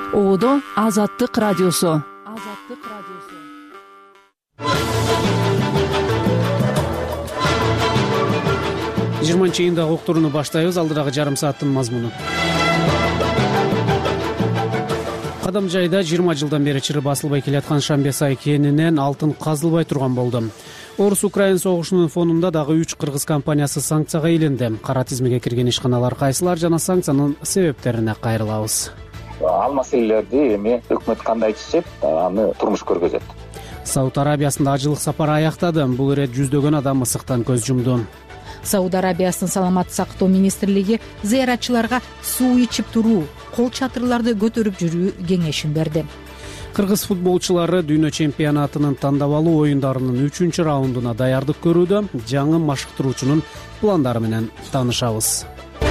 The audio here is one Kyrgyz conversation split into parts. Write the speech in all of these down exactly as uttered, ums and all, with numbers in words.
Оодо Азаттык радиосу. Азаттык радиосу. жыйырманчы июндагы уктурууну баштайбыз. Алдырагы жарым сааттын мазмуну. Кадам жайда жыйырма жылдан бери чыры басылбай келаткан Шамбесай кенинен алтын казылбай турган болду. Орус-Украин согушунун фонунда дагы үч кыргыз компаниясы санкцияга иленди. Кара тизмеге кирген ишканалар кайсылар жана санкциянын себептерине кайрылабыз. Ал маселелерди эми өкмөт кандай чечет, аны турмуш көргөзөт. Сауд Арабиясында ажылык сапары аяктады. Бул ирет жүздөгөн адам мысыктан көз жумду. Сауд Арабиясынын саламаттык сактоо министрлиги зыяратчыларга суу ичип туруу, кол чатырларды көтөрүп жүрүү кеңешин берди. Кыргыз футболчулары дүйнө чемпионатынын тандабалуу оюндарынын үчүнчү раундуна даярдык көрүүдө. Жаңы машыктыруучунун пландары менен таанышабыз.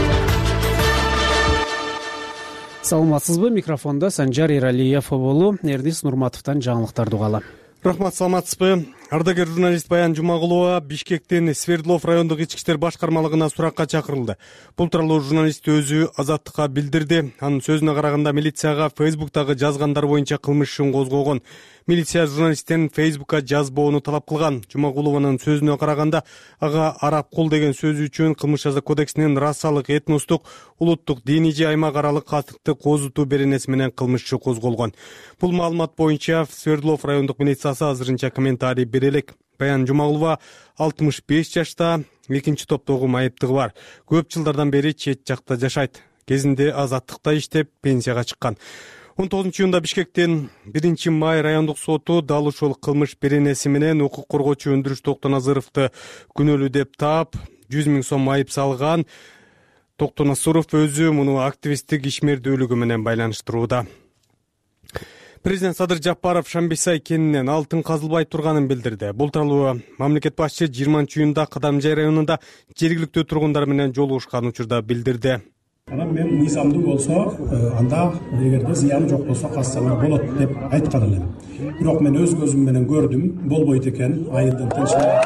Саламатсызбы? Микрофондо Санжар Эралиев болу. Эрдис Нурматовдон жаңылыктарды угалы. Рахмат, саламатсызбы? Ардагер журналист Баян Жумагулова Бишкектен Свердлов райондук ички иштер башкармалыгына суракка чакырылды. Бул тууралуу журналист өзү Азаттыкка билдирди. Анын сөзүнө караганда милицияга Фейсбуктагы жазгандар боюнча кылмыш ишин козгогон. Милиция журналисттен Фейсбукка жазбоону талап кылган. Жумагулованын сөзүнө караганда ага араб кул деген сөз үчүн Кылмыш жаза кодексинин расалык, этностук, улуттук, диний же аймак аралык катыкты козутуу беренеси менен кылмыш иши козголгон. Бул маалымат боюнча Свердлов райондук милициясы азырынча комментарий бере элек. Баян Жумагулова алтымыш беш жашта, экинчи топтогу майыптыгы бар. Көп жылдардан бери чет жакта жашайт. Кезинде Азаттыкта иштеп пенсияга чыккан. он тогузунчу июнда Бишкектен биринчи май райондук соту дал ушул кылмыш беренеси менен укук коргоочу Өндүрүш Токтоназыровду күнөөлүү деп таап, жүз миң сом айып салган. Токтоназыров өзү муну активисттик ишмердүүлүгү менен байланыштырууда. Президент Садыр Жапаров Шамбесай кенинен алтын казылбай турганын билдирди. Бул тууралуу мамлекет башчы жыйырманчы июнда Кадамжай районунда жергиликтүү тургундар менен жолугушкан учурда билдирди. Анан мен мыйзамдуу болсо, анда эгерде зыяны жок болсо кассаңар болот деп айткан элем. Бирок мен өз көзүм менен көрдүм, болбойт экен. Айылдын тынчтыгы.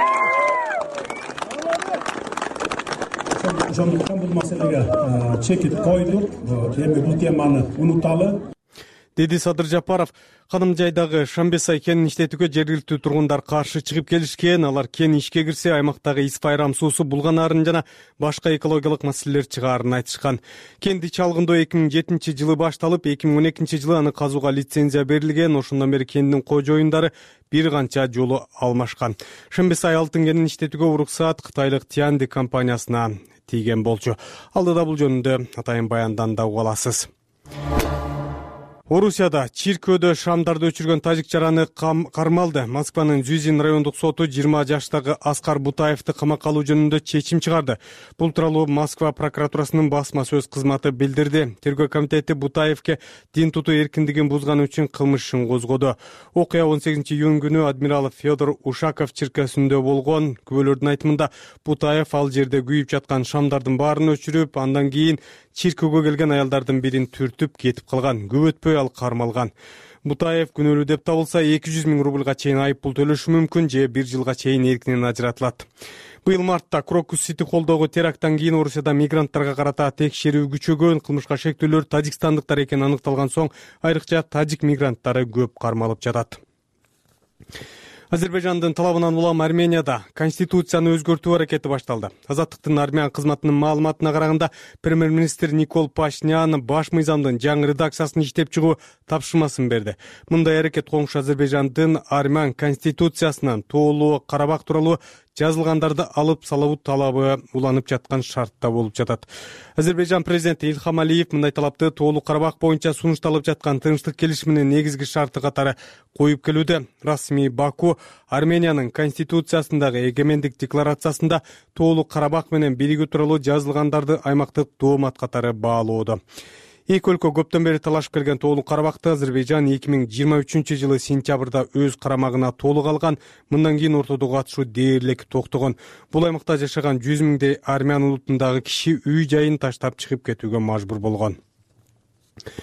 Ошондуктан бул маселеге чекит койдук. Эми бул теманы унуталы. Деди Садыр Жапаров. Кадамжайдагы Шамбесай кенин иштетүүгө жергиликтүү тургундар каршы чыгып келишкен. Алар кен ишке кирсе аймактагы ис-пайрам суусу булганарын жана башка экологиялык маселелер чыгаарын айтышкан. Кенди чалгындоо эки миң жетинчи жылы башталып, эки миң он экинчи жылы аны казууга лицензия берилген. Ошондон бери кендин кожоюндары бир канча жолу алмашкан. Шамбесай алтын кенин иштетүүгө уруксаат кытайлык Тианди компаниясына тийген болчу. Алдыда бул жөнүндө атайын баяндан да уга аласыз. Орусияда чиркөөдө шамдарды өчүргөн тажик жараны кармалды. Москванын Зюзин райондук соту жыйырма жаштагы Аскар Бутаевди камакка алуу жөнүндө чечим чыгарды. Бул тууралуу Москва прокуратурасынын басма сөз кызматы билдирди. Тергөө комитети Бутаевге дин тутуу эркиндигин бузганы үчүн кылмыш ишин козгоду. Окуя он сегизинчи июнь күнү адмирал Федор Ушаков чиркөөсүндө болгон. Күбөлөрдүн айтымында Бутаев ал жерде күйүп жаткан шамдардын баарын өчүрүп, андан кийин чиркөөгө келген аялдардын бирин түртүп кетип калган. Көп өтпөй ал кармалган. Бутаев күнөөлүү деп табылса эки жүз миң рублга чейин айып пул төлөшү мүмкүн же бир жылга чейин эркинен ажыратылат. Быйыл мартта Крокус Сити холдогу теракттан кийин Орусияда мигранттарга карата текшерүү күчөгөн. Кылмышка шектүүлөр тажикстандыктар экени аныкталган соң айрыкча тажик мигранттары көп кармалып жатат. Азербайжандын талабынан улам Арменияда конституцияны өзгөртүү аракети башталды. Азаттыктын армян кызматынын маалыматына караганда, премьер-министр Никол Пашинян баш мыйзамдын жаңы редакциясын иштеп чыгуу тапшырмасын берди. Мындай аракет коңшу Азербайжандын армян конституциясынан тоолуу Карабак тууралуу жазылгандарды алып салуу талабы уланып жаткан шартта болуп жатат. Азербайжан президенти Илхам Алиев мындай талапты тоолуу Карабак боюнча сунушталып жаткан тынчтык келишиминин негизги шарты катары коюп келүүдө. Расмий Баку Армениянын конституциясындагы эгемендик декларациясында тоолуу Карабак менен биригүү тууралуу жазылгандарды аймактык доомат катары баалоодо. Эки өлкө көптөн бери талашып келген тоолуу Карабакты Азербайжан эки миң жыйырма үчүнчү жылы сентябрда өз карамагына толук алган. Мындан кийин ортодогу атышуу дээрлик токтогон. Бул аймакта жашаган жүз миңдей армян улутундагы киши үй жайын таштап чыгып кетүүгө мажбур болгон.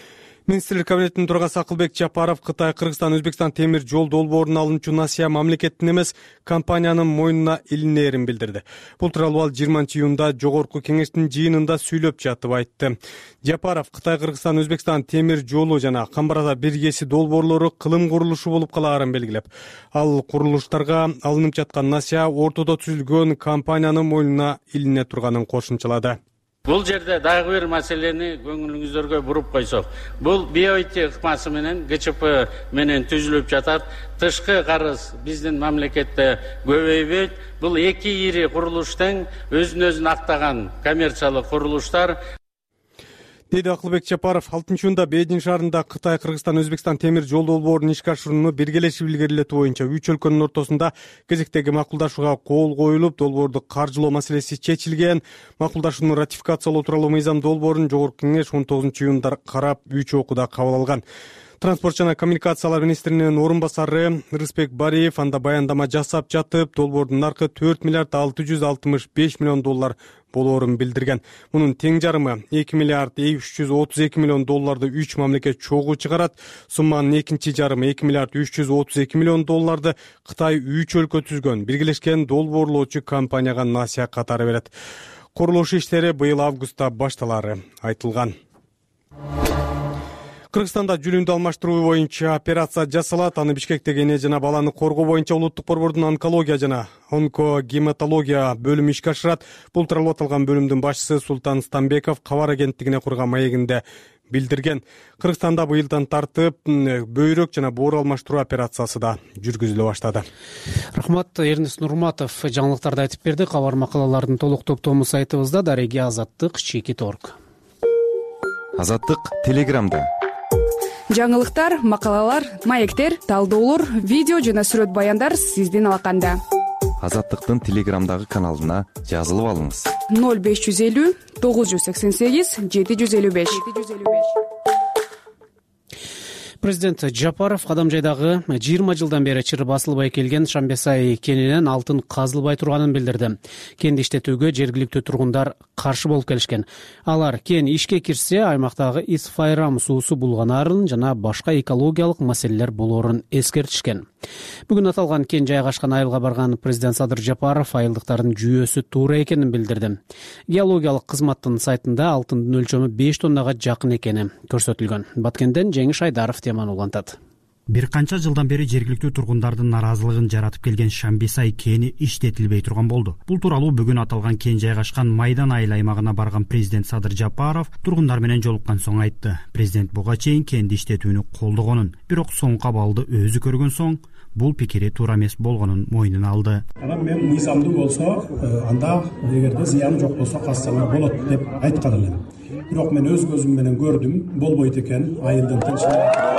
Министрлер кабинетинин төрагасы Акылбек Жапаров Кытай, Кыргызстан, Өзбекстан темир жол долбоорун алынчу Насия мамлекеттин эмес, компаниянын мойнуна илинээрин билдирди. Бул тууралуу ал жыйырманчы июнда Жогорку кеңештин жыйынында сүйлөп жатып айтты. Жапаров Кытай, Кыргызстан, Өзбекстан темир жолу жана Камбар Ата биргеси долбоорлору кылым курулушу болуп калаарын белгилеп, ал курулуштарга алынып жаткан Насия ортодо түзүлгөн компаниянын мойнуна илине турганын кошумчалады. Бул жерде дагы бир маселени көңүлүңүздөргө буруп койсок, бул биоити ыкмасы менен ГЧП менен түзүлүп жатат. Тышкы карыз биздин мамлекетте көбөйбөйт. Бул эки ири курулуштун өзүн өзүн актаган коммерциялык курулуштар. Деди Акылбек Жапаров. алтынчы июнда Бейжин шаарында Кытай, Кыргызстан, Өзбекстан темир жол долбоорун ишке ашырууну биргелешип илгерилетүү боюнча үч өлкөнүн ортосунда кезектеги макулдашууга кол коюлуп, долбоорду каржылоо маселеси чечилген. Макулдашууну ратификациялоо тууралуу мыйзам долбоорун Жогорку кеңеш он тогузунчу июнда карап, үч окууда кабыл алган. Транспорт жана коммуникациялар министринин орун басары Рыспек Бариев анда баяндама жасап жатып, долбоордун наркы төрт миллиард алты жүз алтымыш беш миллион доллар болоорун билдирген. Мунун тең жарымы эки миллиард үч жүз отуз эки миллион долларды үч мамлекет чогуу чыгарат. Сумманын экинчи жарымы эки миллиард үч жүз отуз эки миллион долларды Кытай үч өлкө түзгөн биргелешкен долбоорлоочу компанияга Насия катары берет. Курулуш иштери быйыл августта башталары айтылган. Кыргызстанда жүлүндү алмаштыруу боюнча операция жасалат. Аны Бишкектеги эне жана баланы коргоо боюнча улуттук борбордун онкология жана онкогематология бөлүмү ишке ашырат. Бул тууралуу аталган бөлүмдүн башчысы Султан Стамбеков кабар агенттигине курган маегинде билдирген. Кыргызстанда быйылдан тартып бөйрөк жана боор алмаштыруу операциясы да жүргүзүлө баштады. Рахмат, Эрнест Нурматов жаңылыктарды айтып берди. Кабар макалалардын толук топтому сайтыбызда, дареги Азаттык чекит точка орг. Азаттык Телеграмда. Жаңылыктар, макалалар, маектер, талдоолор, видео жана сүрөт баяндар сиздин алаканда. Азаттыктын Телеграмдагы каналына жазылып алыңыз. ноль беш жүз элүү тогуз жүз сексен сегиз жети жүз элүү беш. Президент Жапаров Кадамжайдагы жыйырма жылдан бери чыр басылбай келген Шамбесай кенинен алтын казылбай турганын билдирди. Кенди иштетүүгө жергиликтүү тургундар каршы болуп келишкен. Алар кен ишке кирсе, аймактагы Исфайрам суусу булганаарын жана башка экологиялык маселелер болоорун эскертишкен. Бүгүн аталган кен жайгашкан айылга барган президент Садыр Жапаров айылдыктардын жүйөсү туура экенин билдирди. Геологиялык кызматтын сайтында алтындын өлчөмү беш тоннага жакын экени көрсөтүлгөн. Баткенден Жеңиш Айдаров теманы улантат. Бир канча жылдан бери жергиликтүү тургундардын наразылыгын жаратып келген Шамбесай кени иштетилбей турган болду. Бул тууралуу бүгүн аталган кен жайгашкан Майдан айыл аймагына барган президент Садыр Жапаров тургундар менен жолуккан соң айтты. Президент буга чейин кенди иштетүүнү колдогонун, бирок соң кабалды өзү көргөн соң бул пикири туура эмес болгонун мойнуна алды. Анан мен мыйзамдуу болсо, анда эгерде зыян жок болсо кассаңар болот деп айткан элем. Бирок мен өз көзүм менен көрдүм, болбойт экен, айылдын тынчын.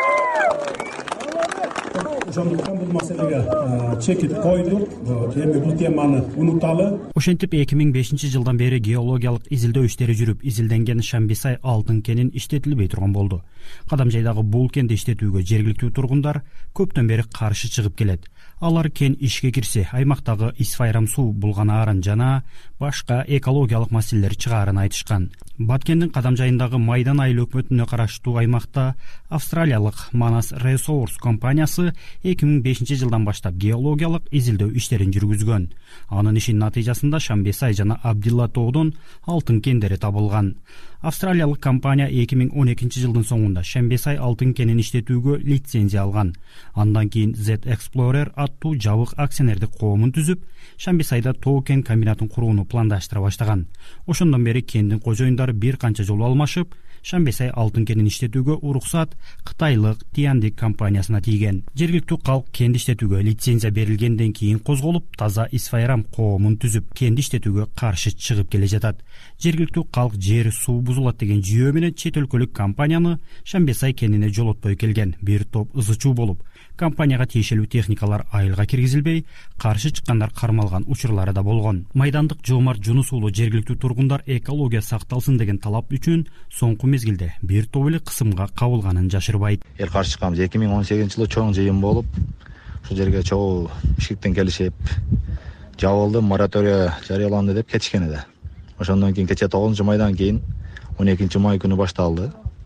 Ошондуктан бул маселеге чекит койдук. Эми бул теманы унуталы. Ошентип эки миң бешинчи жылдан бери геологиялык изилдөө иштери жүрүп, изилденген Шамбесай алтын кенин иштетилбей турган болду. Кадамжайдагы бул кенди иштетүүгө жергиликтүү тургундар көптөн бери каршы чыгып келет. Алар кен ишке кирсе, аймактагы Исфайрам суу булганаарын жана башка экологиялык маселелер чыгаарын айтышкан. Баткендин Кадамжайындагы Майдан айыл өкмөтүнө караштуу аймакта австралиялык Манас Resource компаниясы эки миң бешинчи жылдан баштап геологиялык изилдөө иштерин жүргүзгөн. Анын ишинин натыйжасында Шамбесай жана Абдилла тоодон алтын кендери табылган. Австралиялык компания эки миң он экинчи жылдын соңунда Шамбесай алтын кенин иштетүүгө лицензия алган. Андан кийин Z Explorer аттуу жабык акционердик коомун түзүп, Шамбесайда тоо кен комбинатын курууну пландаштыра баштаган. Ошондон бери кендин кожоюндары бир канча жолу алмашып, Шамбесай алтын кенин иштетүүгө уруксат кытайлык Тиандик компаниясына тийген. Жергиликтүү калк кенди иштетүүгө лицензия берилгенден кийин козголуп, таза Исфайрам коомун түзүп, кенди иштетүүгө каршы чыгып келе жатат. Жергиликтүү калк жер суу бузулат деген жүйөө менен чет өлкөлүк компанияны Шамбесай кенине жолотпой келген. Бир топ ызычуу болуп, компанияга тиешелүү техникалар айылга киргизилбей, каршы чыккандар кармалган учурлары да болгон. Майдандык Жоомарт Жунус уулу жергиликтүү тургундар экология сакталсын деген талап үчүн соңку мезгилде бир топ эле кысымга кабылганын жашырбайт. Эл каршы чыкканбыз. эки миң он сегизинчи жылы чоң жыйын болуп, ушул жерге чогуу Бишкектен келишип, жабылды, моратория жарыяланды деп кетишкен эди. Ошондон кийин кечээ тогузунчу майдан кийин он экинчи май күнү башталды.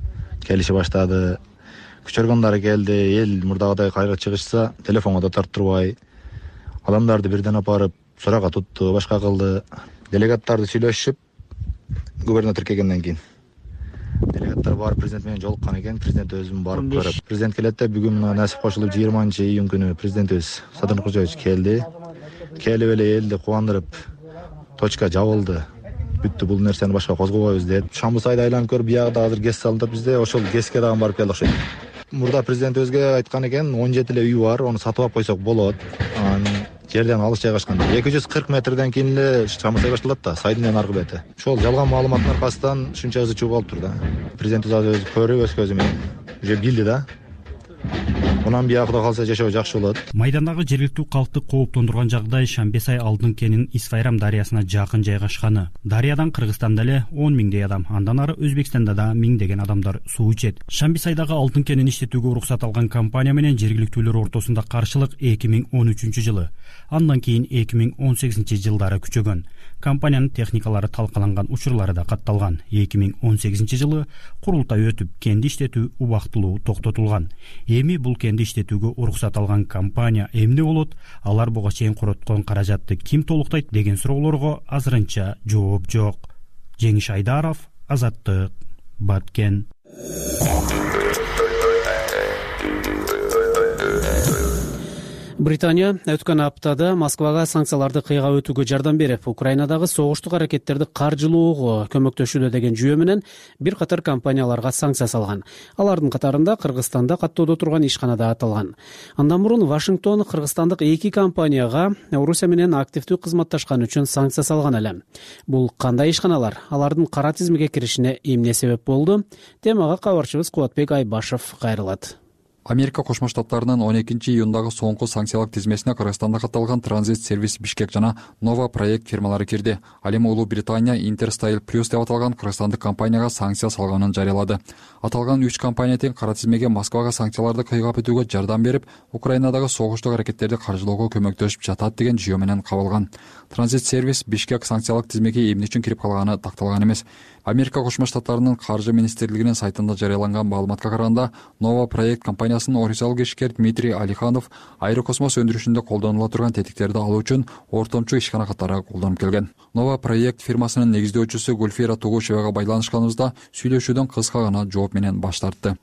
келише баштады. Күчөргөндөрү келди. Эл мурдагыдай кайра чыгышса, телефонго да тарттырбай, адамдарды бирден апарып суракка тутту, башка кылды. Делегаттарды сүйлөшүп, губернатор келгенден кийин делегаттар барып президент менен жолуккан экен. Президент өзүм барып көрүп, президент келет деп бүгүн мына насип кошулуп жыйырманчы июнь күнү президентибиз Садыр Нуркожоевич келди. Келип эле элди кубандырып, точка жабылды. Бүттү, бул нерсени башка козгобойбуз деп. Шамбысайды айланып көрүп, биягда азыр ГЭС салынып бизде, ошол ГЭСке дагы барып келди окшойт. Мурда президент өзгө айткан экен, он жети эле үй бар, аны сатып алып койсок болот. Анын жерден алыс жайгашкан. эки жүз кырк метрден кийин эле Шамбысай башталат да, сайдын аркы бети. Ошол жалган маалыматтын аркасынан ушунча ызы чуу болуптур да. Президентибиз азыр өзү көрүп, өз көзү менен уже билди да. Мунан биягда калса жашоо жакшы болот. Майдандагы жергиликтүү калкты кооптондурган жагдай Шамбесай алдын кенин Исфайрам дарыясына жакын жайгашканы. Дарыядан Кыргызстанда эле он миңдей адам, андан ары Өзбекстанда да миңдеген адамдар суу ичет. Шамбесайдагы алдын кенин иштетүүгө уруксат алган компания менен жергиликтүүлөр ортосунда каршылык эки миң он үчүнчү жылы, андан кийин эки миң он сегизинчи жылдары күчөгөн. Компаниянын техникалары талкаланган учурлары да катталган. эки миң он сегизинчи жылы курултай өтүп, кенди иштетүү убактылуу токтотулган. Эми бул кенди иштетүүгө уруксат алган компания эмне болот? Алар буга чейин короткон каражатты ким толуктайт деген суроолорго азырынча жооп жок. Жеңиш Айдаров, Азаттык, Баткен. Британия өткөн аптада Москвага санкцияларды кыйга өтүүгө жардам берип, Украинадагы согуштук аракеттерди каржылоого көмөктөшүүдө деген жүйө менен бир катар компанияларга санкция салган. Алардын катарында Кыргызстанда каттоодо турган ишкана да аталган. Андан мурун Вашингтон кыргызстандык эки компанияга Орусия менен активдүү кызматташканы үчүн санкция салган эле. Бул кандай ишканалар? Алардын кара тизмеге киришине эмне себеп болду? Темага кабарчыбыз Кубатбек Айбашев кайрылат. Америка Кошмо Штаттарынын он экинчи июндагы соңку санкциялык тизмесине Кыргызстанда катталган Транзит Сервис Бишкек жана Нова Проект фирмалары кирди. Ал эми Улуу Британия Интерстайл Плюс деп аталган кыргызстандык компанияга санкция салганын жарыялады. Аталган үч компания тең кара тизмеге Москвага санкцияларды кыйгап өтүүгө жардам берип, Украинадагы согуштук аракеттерди каржылоого көмөктөшүп жатат деген жүйө менен кабылган. Транзит Сервис Бишкек санкциялык тизмеге эмне үчүн кирип калганы такталган эмес. Америка Кошмо Штаттарынын каржы министрлигинин сайтында жарыяланган маалыматка караганда, Нова Проект компаниясынын орусиялык ишкер Дмитрий Алиханов аэрокосмос өндүрүшүндө колдонула турган тетиктерди алуу үчүн ортомчу ишкана катары колдонуп келген. Нова Проект фирмасынын негиздөөчүсү Гульфира Тугушевага байланышканыбызда сүйлөшүүдөн кыска гана жооп менен баш тартты.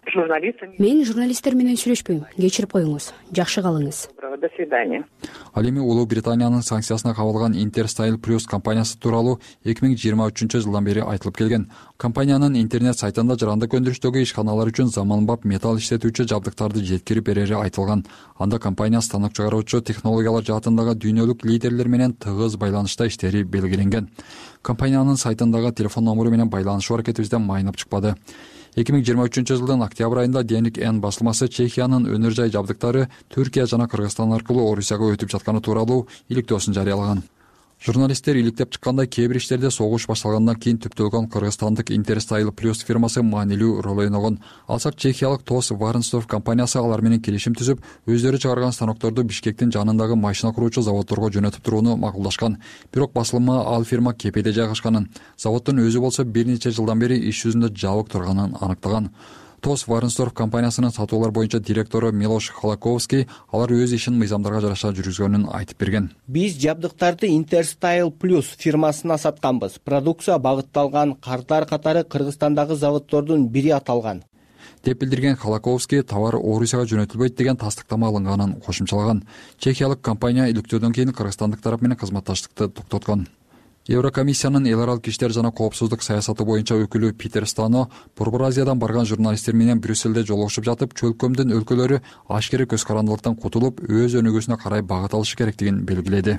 Мен журналисттер менен сүйлөшпөйм. Кечирип коюңуз. Жакшы калыңыз. До свидания. Ал эми Улуу Британиянын санкциясына кабылган Интерстайл Плюс компаниясы тууралуу эки миң жыйырма үчүнчү жылдан бери айтылып келген. Компаниянын интернет сайтында жарандык өндүрүштөгү ишканалар үчүн заманбап металл иштетүүчү жабдыктарды жеткирип берери айтылган. Анда компания станок чыгаруучу технологиялар жаатындагы дүйнөлүк лидерлер менен тыгыз байланышта иштери белгиленген. Компаниянын сайтындагы телефон номуру менен байланышуу аракетибизден майнап чыкпады. эки миң жыйырма үчүнчү жылдын октябрь айында Денник Н басылмасы Чехиянын өнөр жай жабдыктары Түркия жана Кыргызстан аркылуу Орусияга өтүп жатканы тууралуу иликтөөсүн жарыялаган. Журналисттер иликтеп чыккандай кээ бир иштерде согуш башталгандан кийин түптөлгөн кыргызстандык Интерстайл Плюс фирмасы маанилүү роль ойногон. Алсак чехиялык Тос Варнстов компаниясы алар менен келишим түзүп, өздөрү чыгарган станокторду Бишкектин жанындагы машина куруучу заводдорго жөнөтүп турууну макулдашкан. Бирок басылма ал фирма Кепеде жайгашканын, заводдун өзү болсо бир нече жылдан бери иш жүзүндө жабык турганын аныктаган. Тос Варнсторф компаниясынын сатуулар боюнча директору Милош Холаковский алар өз ишин мыйзамдарга жараша жүргүзгөнүн айтып берген. Биз жабдыктарды Интерстайл Плюс фирмасына сатканбыз. Продукция багытталган кардар катары Кыргызстандагы заводдордун бири аталган деп билдирген Холаковский товар Орусияга жөнөтүлбөйт деген тастыктама алынганын кошумчалаган. Чехиялык компания иликтөөдөн кийин кыргызстандык тарап менен кызматташтыкты токтоткон. Еврокомиссиянын эл аралык иштер жана коопсуздук саясаты боюнча өкүлү Питер Стано Борбор Азиядан барган журналисттер менен Брюсселде жолугушуп жатып, чөлкөмдүн өлкөлөрү ашкере көз карандылыктан кутулуп, өз өнүгүүсүнө карай багыт алышы керектигин белгиледи.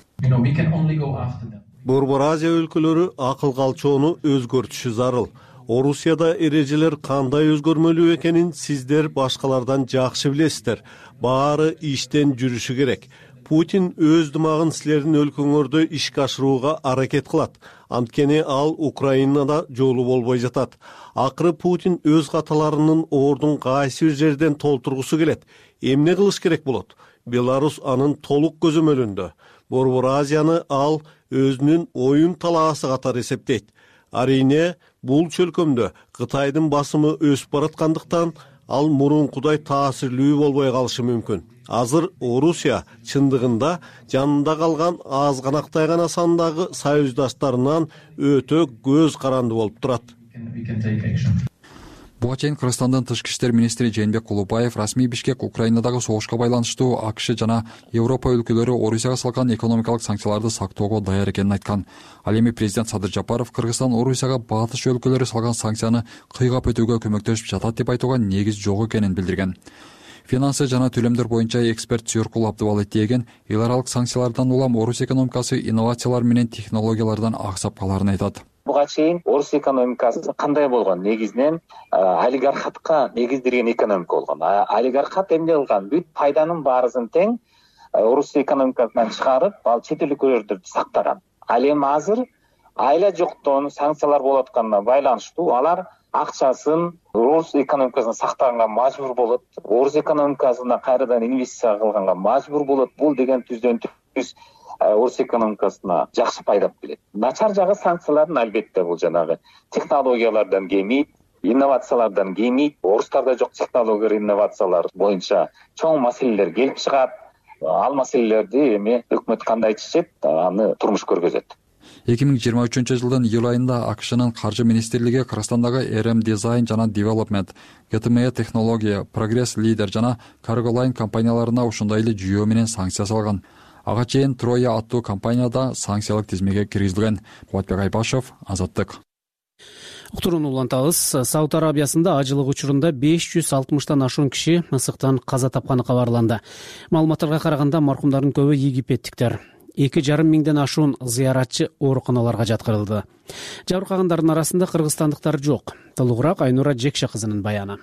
Борбор Азия өлкөлөрү акыл калчоону өзгөртүшү зарыл. Орусияда эрежелер кандай өзгөрмөлүү экенин сиздер башкалардан жакшы билесиздер. Баары иштен жүрүшү керек. Путин өз дымагын силердин өлкөңөрдө ишке ашырууга аракет кылат. Анткени ал Украинада жолу болбой жатат. Акыры Путин өз каталарынын ордун кайсы бир жерден толтургусу келет. Эмне кылыш керек болот? Беларус анын толук көзөмөлүндө. Борбор Азияны ал өзүнүн оюн талаасы катары эсептейт. Арийне бул чөлкөмдө Кытайдын басымы өсүп бараткандыктан ал мурункудай таасирлүү болбой калышы мүмкүн. Азыр Орусия чындыгында жанында калган азганактай гана сандагы союздаштарынан өтө көз каранды болуп турат. Буга чейин Кыргызстандын тышкы иштер министри Жээнбек Кулубаев расмий Бишкек Украинадагы согушка байланыштуу АКШ жана Европа өлкөлөрү Орусияга салган экономикалык санкцияларды сактоого даяр экенин айткан. Ал эми президент Садыр Жапаров Кыргызстан Орусияга батыш өлкөлөрү салган санкцияны кыйгап өтүүгө көмөктөшүп жатат деп айтууга негиз жок экенин билдирген. Финансы жана төлөмдөр боюнча эксперт Сүйөркул Абдыбалетиеген эл аралык санкциялардан улам Орус экономикасы инновациялар менен технологиялардан аксап каларын айтат. Буга чейин Орус экономикасы кандай болгон? Негизинен олигархатка негизделген экономика болгон. Олигархат эмне кылган? Бүт пайданын баарысын тең Орус экономикасынан чыгарып, ал чет өлкөлөрдө сактаган. Ал эми азыр айла жоктон санкциялар болуп атканына байланыштуу алар акчасын Орус экономикасына сактаганга мажбур болот. Орус экономикасына кайрадан инвестиция кылганга мажбур болот. Бул деген түздөн түз Орус экономикасына жакшы пайда келет. Начар жагы санкциялардын албетте бул жанагы технологиялардан кемейт, инновациялардан кемейт. Орустарда жок технология, инновациялар боюнча чоң маселелер келип чыгат. Ал маселелерди эми өкмөт кандай чечет, аны турмуш көргөзөт. эки миң жыйырма үчүнчү жылдын июль айында АКШнын каржы министрлиги Кыргызстандагы эр эм Design жана Development, джи ти эм и Технология, Progress Leader жана Cargoline компанияларына ушундай эле жүйө менен санкция салган. Ага чейин Троя аттуу компанияда санкциялык тизмеге киргизилген. Кубатбек Айпашев, Азаттык. Уктурууну улантабыз. Сауд Арабиясында ажылык учурунда беш жүз алтымыштан ашуун киши ысыктан каза тапканы кабарланды. Маалыматтарга караганда маркумдардын көбү египеттиктер. эки жарым миңден ашуун зыяратчы ооруканаларга жаткырылды. Жабыркагандардын арасында кыргызстандыктар жок. Толугураак Айнура Жекше кызынын баяны.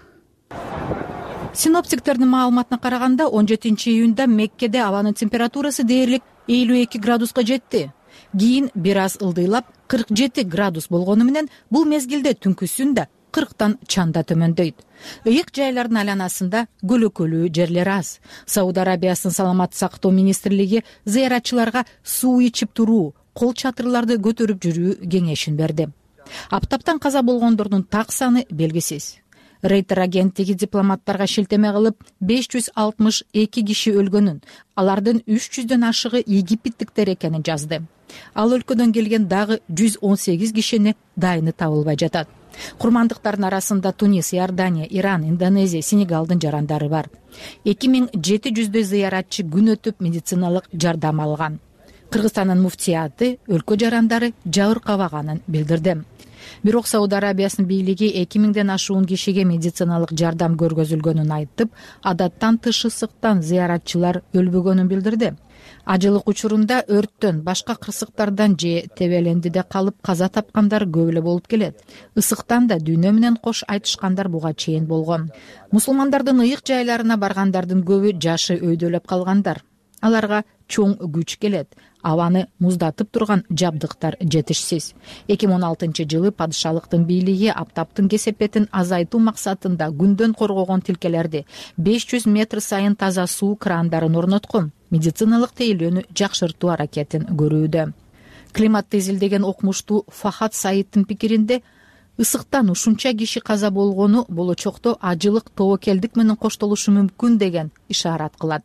Синоптиктердин маалыматына караганда он жетинчи июнда Меккеде абанын температурасы дээрлик элүү эки градуска жетти. Кийин бир аз ылдыйлап кырк жети градус болгону менен бул мезгилде түнкүсүн да кырктан чанда төмөндөйт. Ыйык жайлардын айланасында көлөкөлүү жерлер аз. Сауд Арабиясынын саламаттык сактоо министрлиги зыяратчыларга суу ичип туруу, кол чатырларды көтөрүп жүрүү кеңешин берди. Аптаптан каза болгондордун так саны белгисиз. Рейтер агенттиги дипломаттарга шилтеме кылып беш жүз алтымыш эки киши өлгөнүн, алардын үч жүздөн ашыгы египеттиктер экенин жазды. Ал өлкөдөн келген дагы жүз он сегиз кишини дайыны табылбай жатат. Курмандыктардын арасында Тунис, Иордания, Иран, Индонезия, Сенегалдын жарандары бар. эки миң жети жүздөй зыяратчы күн өтүп медициналык жардам алган. Кыргызстандын муфтияты өлкө жарандары жабыркабаганын билдирди. Бирок Сауд Арабиясынын бийлиги эки миңден ашуун кишиге медициналык жардам көргөзүлгөнүн айтып, адаттан тыш ысыктан зыяратчылар өлбөгөнүн билдирди. Ажылык учурунда өрттөн, башка кырсыктардан же тебелендиде калып каза тапкандар көп эле болуп келет. Ысыктан да дүйнө менен кош айтышкандар буга чейин болгон. Мусулмандардын ыйык жайларына баргандардын көбү жашы өйдөлөп калгандар. Аларга чоң күч келет. Абаны муздатып турган жабдыктар жетишсиз. эки миң он алтынчы жылы падышалыктын бийлиги аптаптын кесепетин азайтуу максатында күндөн коргогон тилкелерди беш жүз метр сайын таза суу крандарын орноткон, медициналык тейлөөнү жакшыртуу аракетин көрүүдө. Климатты изилдеген окумуштуу Фахат Саиддин пикиринде, ысыктан ушунча киши каза болгону болочокто ажылык тобокелдик менен коштолушу мүмкүн деген ишарат кылат.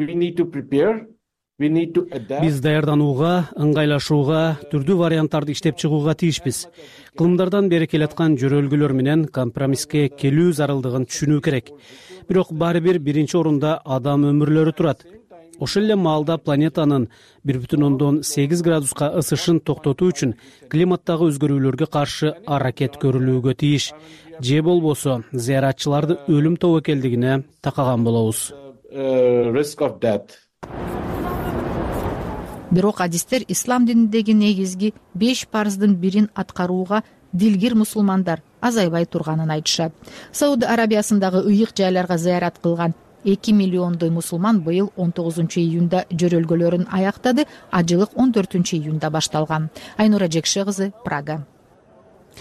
Биз даярданууга, ыңгайлашууга, түрдүү варианттарды иштеп чыгууга тийишпиз. Кылымдардан бери келаткан жөрөлгүлөр менен компромисске келүү зарылдыгын түшүнүү керек. Бирок баары бир биринчи орунда адам өмүрлөрү турат. Ошол эле маалда планетанын бир бүтүн ондон сегиз градуска ысышын токтотуу үчүн климаттагы өзгөрүүлөргө каршы аракет көрүлүүгө тийиш. Же болбосо зыяратчыларды өлүм тобокелдигине такаган болобуз. Бирок адистер ислам дининдеги негизги беш парздын бирин аткарууга дилгир мусулмандар азайбай турганын айтышат. Сауд Арабиясындагы ыйык жайларга зыярат кылган эки миллиондой мусулман быйыл он тогузунчу июнда жөрөлгөлөрүн аяктады, ажылык он төртүнчү июнда башталган. Айнура Жекше кызы, Прага.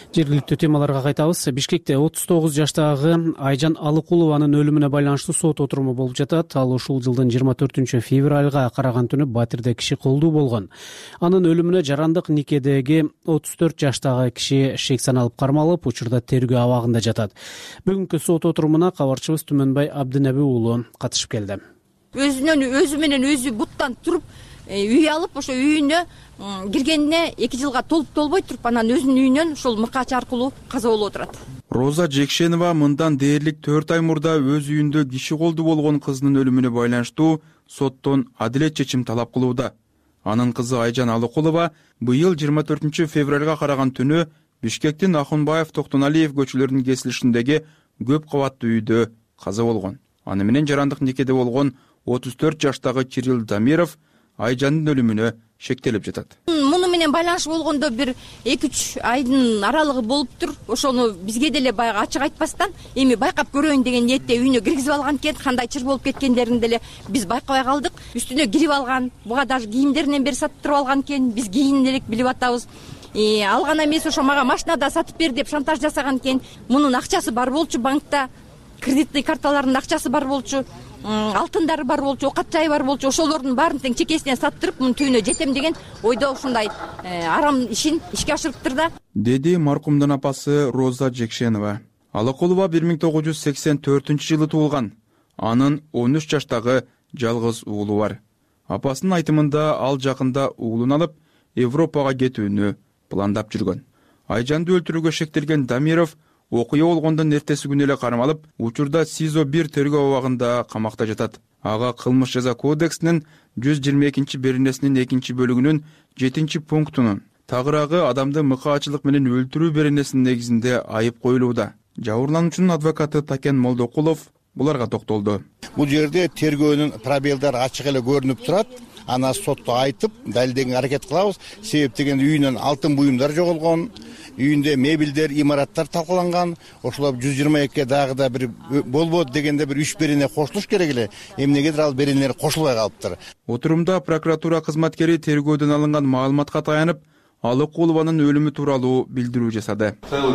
Жергиликтүү темаларга кайтабыз. Бишкекте отуз тогуз жаштагы Айжан Алыкулованын өлүмүнө байланыштуу сот отуруму болуп жатат. Ал ушул жылдын жыйырма төртүнчү февралга караган түнү Батирде киши колдуу болгон. Анын өлүмүнө жарандык никедеги отуз төрт жаштагы киши шек саналып кармалып, учурда тергөө абагында жатат. Бүгүнкү сот отурумуна кабарчыбыз Түмөнбай Абдинеби уулу катышып келди. Өзүнөн өзү менен өзү буттан туруп, үй алып, ошо үйүнө киргенине эки жылга толуп толбой туруп, анан өзүнүн үйүнөн ушул мыркач аркылуу каза болуп отурат. Роза Жекшенова мындан дээрлик төрт ай мурда өз үйүндө киши колдуу болгон кызынын өлүмүнө байланыштуу соттон адилет чечим талап кылууда. Анын кызы Айжан Алыкулова быйыл жыйырма төртүнчү февралга караган түнү Бишкектин Ахунбаев Токтоналиев көчөлөрүнүн кесилишиндеги көп кабаттуу үйдө каза болгон. Аны менен жарандык никеде болгон отуз төрт жаштагы Кирилл Дамиров Айжандын өлүмүнө шектелип жатат. Муну менен байланыш болгондо бир эки үч айдын аралыгы болуптур. Ошону бизге деле баягы ачык айтпастан эми байкап көрөйүн деген ниетте үйүнө киргизип алган экен. Кандай чыр болуп кеткендерин деле биз байкабай калдык. Үстүнө кирип алган, буга даже кийимдеринен бери сатып алган экен. Биз кийин элек билип атабыз. Алган эмес, ошо мага машинада сатып бер деп шантаж жасаган экен. Мунун акчасы бар болчу банкта, кредитный карталарынын акчасы бар болчу. Алтындары бар болчу, окат жайы бар болчу. Ошолордун баарын тең чекесинен саттырып, мунун түбүнө жетем деген ойдо ушундай арам ишин ишке ашырыптыр да, деди маркумдун апасы Роза Жекшенова. Алыкулова бир миң тогуз жүз сексен төртүнчү жылы туулган. Анын он үч жаштагы жалгыз уулу бар. Апасынын айтымында ал жакында уулун алып Европага кетүүнү пландап жүргөн. Айжанды өлтүрүүгө шектелген Дамиров окуя болгондон эртеси күнү эле кармалып, учурда СИЗО бир тергөө абагында камакта жатат. Ага кылмыш жаза кодексинин жүз жыйырма экинчи беренесинин экинчи бөлүгүнүн жетинчи пунктунун тагыраагы адамды мыкаачылык менен өлтүрүү беренесинин негизинде айып коюлууда. Жабырлануучунун адвокаты Такен Молдокулов буларга токтолду. Бул жерде тергөөнүн пробелдери ачык эле көрүнүп турат. Аны сотто айтып, далилдеге аракет кылабыз. Себеп деген үйүнөн алтын буюмдар жоголгон, үйүндө мебелдер, имараттар талкаланган. Ошолор жүз жыйырма экиге дагы да бир болбойт дегенде бир үч берене кошулуш керек эле. Эмнегедир ал беренелер кошулбай калыптыр. Отурумда прокуратура кызматкери тергөөдөн алынган маалыматка таянып, Алыкулованын өлүмү тууралуу билдирүү жасады.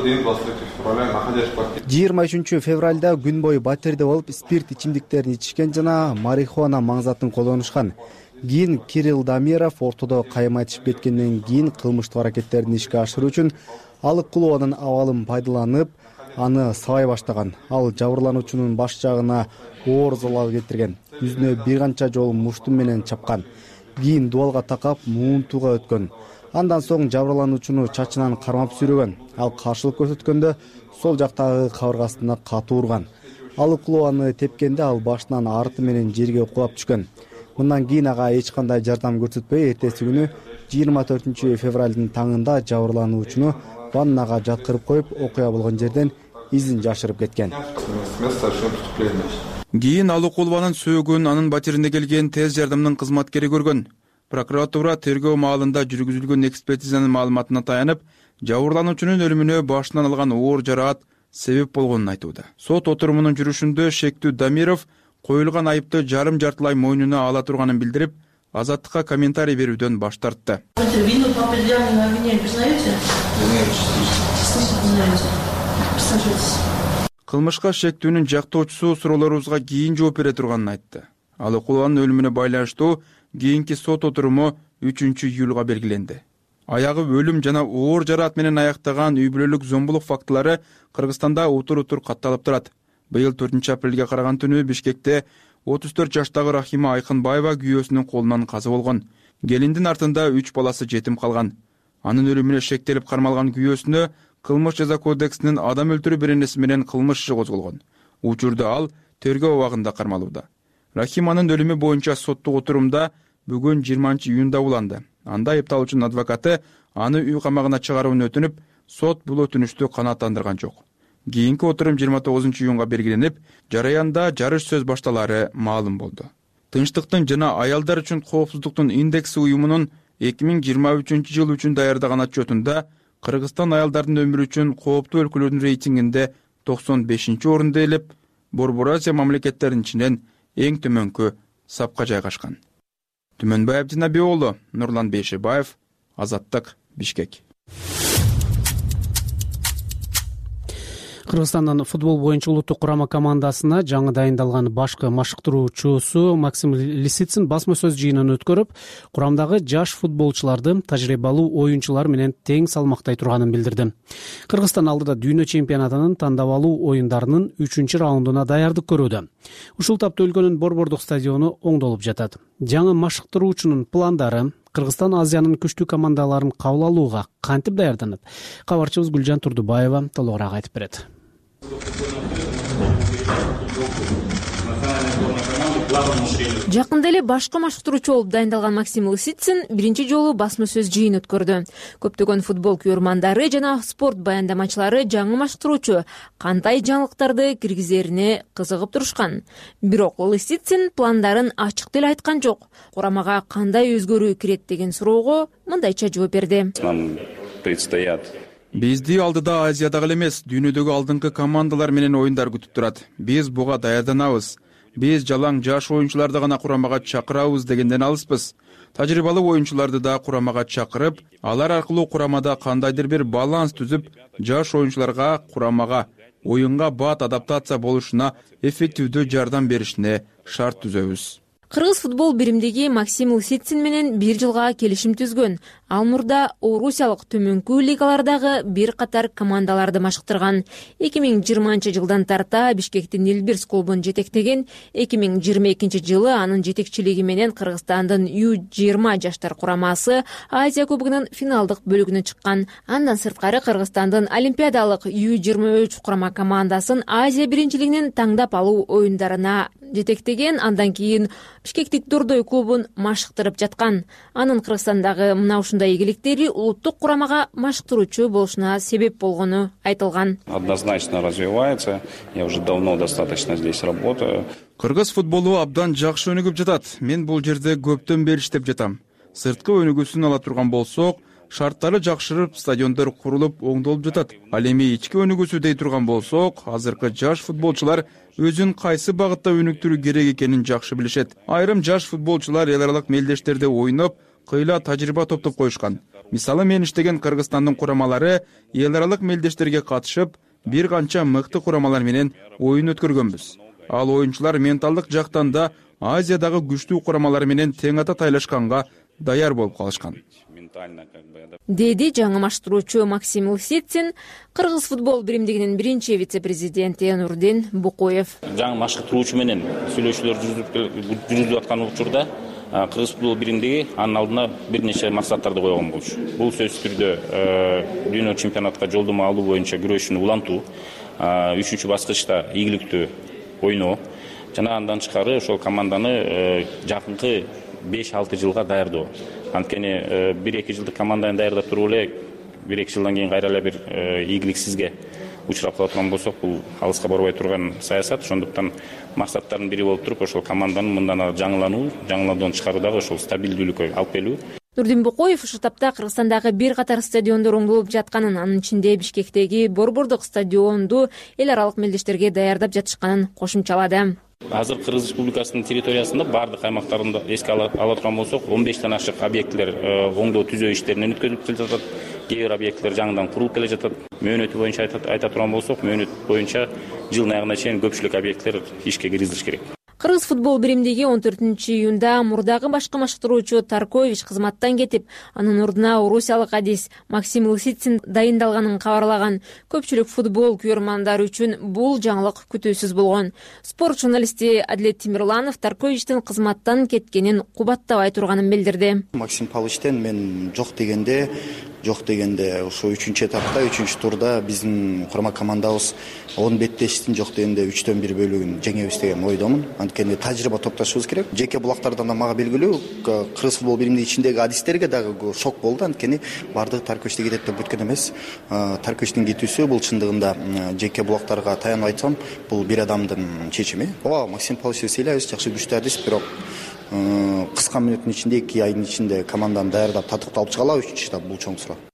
жыйырма үчүнчү февралда күн бою Батирде болуп, спирт ичимдиктерин ичишкен жана марихуана маңзатын колдонушкан. Кийин Кирилл Дамиров ортодо кайым айтышып кеткенден кийин кылмыштык аракеттерин ишке ашыруу үчүн Алыкулованын абалын пайдаланып, аны сабай баштаган. Ал жабырлануучунун баш жагына оор залал келтирген. Жүзүнө бир канча жолу муштум менен чапкан. Кийин дубалга такап муунтууга өткөн. Андан соң жабырлануучуну чачынан кармап сүйрөгөн. Ал каршылык көрсөткөндө сол жактагы кабыргасына катуу урган. Алыкулованы тепкенде ал башынан арты менен жерге кулап түшкөн. Мындан кийин ага эч кандай жардам көрсөтпөй, эртеси күнү жыйырма төртүнчү февралдын таңында жабырлануучуну ваннага жаткырып коюп, окуя болгон жерден изин жашырып кеткен. Кийин Алыкулованын сөөгүн анын батиринде келген тез жардамдын кызматкери көргөн. Прокуратура тергөө маалында жүргүзүлгөн экспертизанын маалыматына таянып, жабырлануучунун өлүмүнө башынан алган оор жараат себеп болгонун айтууда. Сот отурумунун жүрүшүндө шектүү Дамиров коюлган айыпты жарым жартылай мойнуна ала турганын билдирип, азаттыкка комментарий берүүдөн баш тартты. Кылмышка шектүүнүн жактоочусу суроолорубузга кийин жооп бере турганын айтты. Алыкулованын өлүмүнө байланыштуу кийинки сот отуруму үчүнчү июлга белгиленди. Аягы өлүм жана оор жараат менен аяктаган үй бүлөлүк зомбулук фактылары Кыргызстанда утур-утур катталып турат. Быйыл төртүнчү апрелге караган түнү Бишкекте отуз төрт жаштагы Рахима Айкынбаева күйөөсүнүн колунан каза болгон. Келиндин артында үч баласы жетим калган. Анын өлүмүнө шектелип кармалган күйөөсүнө кылмыш жаза кодексинин адам өлтүрүү беренеси менен кылмыш иши козголгон. Учурда ал тергөө абагында кармалууда. Рахиманын өлүмү боюнча соттук отурумда бүгүн жыйырманчы июнда уланды. Анда айыпталуучунун адвокаты аны үй камагына чыгарууну өтүнүп, сот бул өтүнүштү канааттандырган жок. Кийинки отурум жыйырма тогузунчу июнга белгиленип, жараянда жарыш сөз башталары маалым болду. Тынчтыктын жана аялдар үчүн коопсуздуктун индекси уюмунун эки миң жыйырма үчүнчү жыл үчүн даярдаган отчетунда Кыргызстан аялдардын өмүрү үчүн кооптуу өлкөлөрдүн рейтингинде токсон бешинчи орунду ээлеп, Борбор Азия мамлекеттеринин ичинен эң төмөнкү сапка жайгашкан. Түмөнбай Абдинаби уулу, Нурлан Бейшебаев, Азаттык, Бишкек. Кыргызстандын футбол боюнча улуттук курама командасына жаңы дайындалган башкы машыктыруучусу Максим Лисицин басма сөз жыйынын өткөрүп, курамдагы жаш футболчуларды тажрыйбалуу оюнчулар менен тең салмактай турганын билдирди. Кыргызстан алдыда дүйнө чемпионатынын тандап алуу оюндарынын үчүнчү раундуна даярдык көрүүдө. Ушул тапта өлкөнүн Борбордук стадиону оңдолуп жатат. Жаңы машыктыруучунун пландары Кыргызстан Азиянын күчтүү командаларын кабыл алууга кантип даярданат? Кабарчыбыз Гүлжан Турдубаева толугураак айтып берет. Жакында эле башкы машыктыруучу болуп дайындалган Максим Лисицин биринчи жолу басма сөз жыйын өткөрдү. Көптөгөн футбол көрмандары жана спорт баяндамачылары жаңы машыктыруучу кандай жаңылыктарды киргизерине кызыгып турушкан. Бирок Лисицин пландарын ачык деле айткан жок. Курамага кандай өзгөрүү кирет деген суроого мындайча жооп берди. Нам предстоят Бизди алдыда Азиядагы эле эмес, дүйнөдөгү алдыңкы командалар менен оюндар күтүп турат. Биз буга даярданабыз. Биз жалаң жаш оюнчуларды гана курамага чакырабыз дегенден алыспыз. Тажрыйбалуу оюнчуларды да курамага чакырып, алар аркылуу курамада кандайдыр бир баланс түзүп, жаш оюнчуларга курамага оюнга бат адаптация болушуна эффективдүү жардам беришине шарт түзөбүз. Кыргыз футбол биримдиги Максим Лисицин менен бир жылга келишим түзгөн. Ал мурда Орусиялык төмөнкү лигалардагы бир катар командаларды машыктырган. эки миң жыйырманчы жылдан тарта Бишкектин Элбирс клубун жетектеген. эки миң жыйырма экинчи жылы анын жетекчилиги менен Кыргызстандын ю жыйырма жаштар курамасы Азия кубогунун финалдык бөлүгүнө чыккан. Андан сырткары Кыргызстандын олимпиадалык ю жыйырма үч курама командасын Азия биринчилигинин таңдап алуу оюндарына жетектеген. Андан кийин Бишкектик Дордой клубун машыктырып жаткан. Анын Кыргызстандагы мына ушундай ийгиликтери улуттук курамага машыктыруучу болушуна себеп болгону айтылган. Однозначно развивается. Я уже давно достаточно здесь работаю. Кыргыз футболу абдан жакшы өнүгүп жатат. Мен бул жерде көптөн бери иштеп жатам. Сырткы өнүгүүсүн ала турган болсок, шарттары жакшырып, стадиондор курулуп, оңдолуп жатат. Ал эми ички өнүгүүсү дей турган болсок, азыркы жаш футболчулар өзүн кайсы багытта өнүктүрүү керек экенин жакшы билишет. Айрым жаш футболчулар эл аралык мелдештерде ойноп, кыйла тажрыйба топтоп коюшкан. Мисалы мен иштеген Кыргызстандын курамалары эл аралык мелдештерге катышып, бир канча мыкты курамалар менен оюн өткөргөнбүз. Ал оюнчулар менталдык жактан да Азиядагы күчтүү курамалар менен тең ата тайлашканга даяр болуп калышкан. Деди жаңы машыктыруучу Максим Лисицин, Кыргыз футбол биримдигинин биринчи вице-президенти Нурдин Букоев. Жаңы машыктыруучу менен сүйлөшүүлөр жүргүзүлүп аткан учурда Кыргыз футбол биримдиги анын алдына бир нече максаттарды койгон болчу. Бул сөзсүз түрдө дүйнө чемпионатка жолдомо алуу боюнча күрөшүүнү улантуу, үчүнчү баскычта ийгиликтүү ойноо жана андан тышкары ошол команданы жакынкы беш алты жылга даярдоо. Анткени бир эки жылдык команданы даярдап туруп эле бир эки жылдан кийин кайра эле бир ийгиликсизге учурап кала турган болсок, бул алыска барбай турган саясат. Ошондуктан максаттардын бири болуп туруп, ошол команданы мындан ары жаңылануу, жаңылануудан тышкары дагы ошол стабилдүүлүккө алып келүү. Нурдин Букоев ушул тапта Кыргызстандагы бир катар стадиондор оңдолуп жатканын, анын ичинде Бишкектеги Борбордук стадионду эл аралык мелдештерге даярдап жатышканын кошумчалады. Азыр Кыргыз Республикасынын территориясында бардык аймактарында эске ала турган болсок, он бештен ашык объекттер оңдоо түзөө иштеринен өткөрүлүп келе жатат. Кээ бир объекттер жаңыдан курулуп келе жатат. Мөөнөтү боюнча айта турган болсок, мөөнөт боюнча жылдын аягына чейин көпчүлүк объекттер ишке киргизилиш керек. Кыргыз футбол биримдиги он төртүнчү июнда мурдагы башкы машыктыруучу Таркович кызматтан кетип, анын ордуна орусиялык адис Максим Лисицин дайындалганын кабарлаган. Көпчүлүк футбол көрөрмандары үчүн бул жаңылык күтүүсүз болгон. Спорт журналисти Адилет Тимирланов Тарковичтин кызматтан кеткенин кубаттабай турганын билдирди. Максим Павловичтен мен жок дегенде жок дегенде ошо үчүнчү этапта, үчүнчү турда биздин курама командабыз он беттештин жок дегенде үчтөн бир бөлүгүн жеңебиз деген ойдомун. Анткени тажрыйба топташыбыз керек. Жеке булактардан да мага белгилүү, Кыргыз футбол биримдиги ичиндеги адистерге дагы шок болду. Анткени бардыгы Тарковичте кетет деп бүткөн эмес. Тарковичтин кетүүсү бул чындыгында жеке булактарга таянып айтсам, бул бир адамдын чечими. Ооба, Максим Павловичти сыйлайбыз, жакшы күчтүү адис, бирок кыска мүнөттүн ичинде, эки айдын ичинде команданы даярдап татыкталып чыга алабы үчүнчү этап, бул чоң суроо.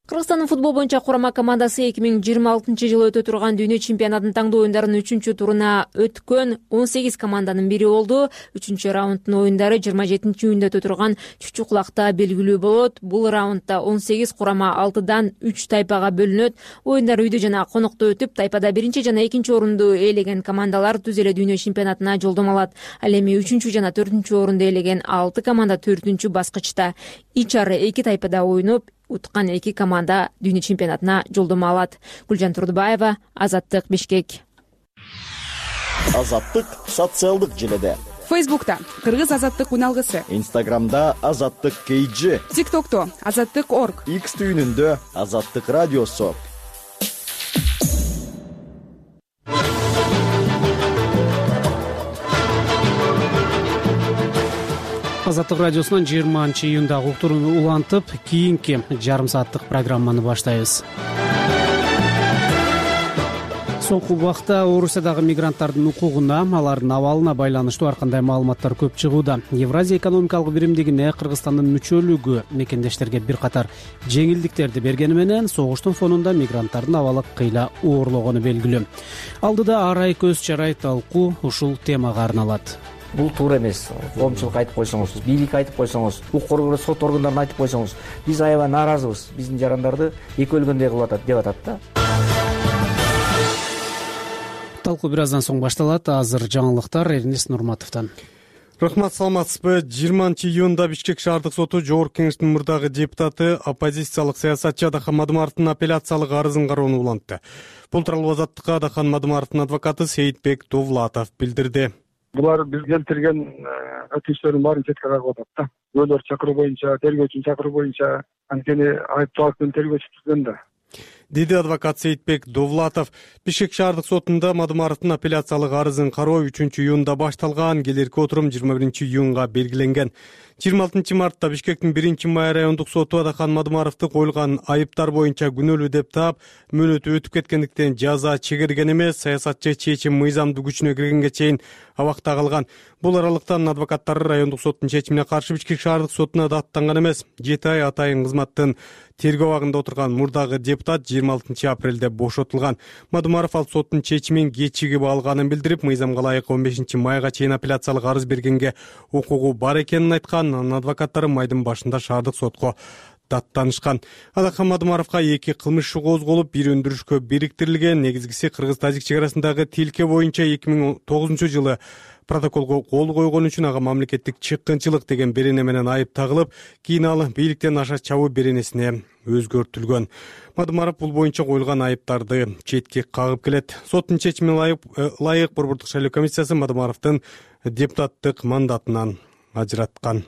Кыргызстандын футбол боюнча курама командасы эки миң жыйырма алтынчы жылы өтө турган дүйнө чемпионатынын таңдоо оюндарынын үчүнчү туруна өткөн он сегиз команданын бири болду. Үчүнчү раунддун оюндары жыйырма жетинчи июнда өтө турган Чүчү Кулакта белгилүү болот. Бул раундда он сегиз курама алтыдан үч тайпага бөлүнөт. Оюндар үйдө жана конокто өтүп, тайпада биринчи жана экинчи орунду ээлеген командалар түз эле дүйнө чемпионатына жолдомо алат. Ал эми үчүнчү жана төртүнчү орунду ээлеген алты команда төртүнчү баскычта. Ич ары эки тайпада оюнуп, уткан эки команда дүйнө чемпионатына жолдомо алат. Гүлжан Турдубаева, Азаттык, Бишкек. Азаттык социалдык желеде. Фейсбукта Кыргыз азаттык уналгысы, Инстаграмда Азаттык кейджи, ТикТокто Азаттык орг, X түйүнүндө Азаттык радиосу. Азаттык радиосунан жыйырманчы июндагы уктурууну улантып, кийинки жарым сааттык программаны баштайбыз. Соңку убакта Орусиядагы мигранттардын укугуна, алардын абалына байланыштуу ар кандай маалыматтар көп чыгууда. Евразия экономикалык биримдигине Кыргызстандын мүчөлүгү мекендештерге бир катар жеңилдиктерди бергени менен согуштун фонунда мигранттардын абалы кыйла оорлогону белгилүү. Алдыда арай көз чарай талкуу ушул темага арналат. Бул туура эмес. Коомчулук айтып койсоңуз, бийлик айтып койсоңуз, укук органдары, сот органдарына айтып койсоңуз, биз аябай нааразыбыз. Биздин жарандарды эки өлгөндөй кылып атат деп атат да. Талкуу бир аздан соң башталат. Азыр жаңылыктар Эрнис Нурматовдон. Рахмат, саламатсызбы? жыйырманчы июнда Бишкек шаардык соту Жогорку Кеңештин мурдагы депутаты, оппозициялык саясатчы Адахан Мадымаровдун апелляциялык арызын кароону улантты. Бул тууралуу Азаттыкка Адахан Мадымаровдун адвокаты Сейитбек Довлатов билдирди. Булар биз келтирген өтүнүчтөрдүн баарын четке кагып атат да. Күбөлөр чакыруу боюнча, тергөөчүнүн чакыруу боюнча, анткени айыпталыктын тергөөчү түзгөн да. Деди адвокат Сейитбек Довлатов. Бишкек шаардык сотунда Мадымаровдун апелляциялык арызын кароо үчүнчү июнда башталган, келерки отурум жыйырма биринчи июнга белгиленген. жыйырма алтынчы мартта Бишкектин биринчи май райондук соту Адахан Мадымаровду коюлган айыптар боюнча күнөөлүү деп таап, мөөнөтү өтүп кеткендиктен жаза чегерген эмес, саясатчы чечим мыйзамдуу күчүнө киргенге чейин абакта калган. Бул аралыктан адвокаттары райондук соттун чечимине каршы Бишкек шаардык сотуна да аттанган эмес. жети ай атайын кызматтын тергөө абагында отурган мурдагы депутат жыйырма алтынчы апрелде бошотулган. Мадымаров ал соттун чечимин кечигип алганын билдирип, мыйзамга ылайык он бешинчи майга чейин апелляциялык арыз бергенге укугу бар экенин айткан. Анын адвокаттары майдын башында шаардык сотко даттанышкан. Адахан Мадымаровго эки кылмыш иши козголуп, бир өндүрүшкө бириктирилген. Негизгиси Кыргыз-Тажик чек арасындагы тилке боюнча эки миң тогузунчу жылы протоколго кол койгон үчүн ага мамлекеттик чыккынчылык деген берене менен айып тагылып, кийин ал бийликтен аша чабуу беренесине өзгөртүлгөн. Мадымаров бул боюнча коюлган айыптарды четке кагып келет. Соттун чечимине ылайык, ылайык Борбордук шайлоо комиссиясы Мадымаровдун депутаттык мандатынан ажыраткан.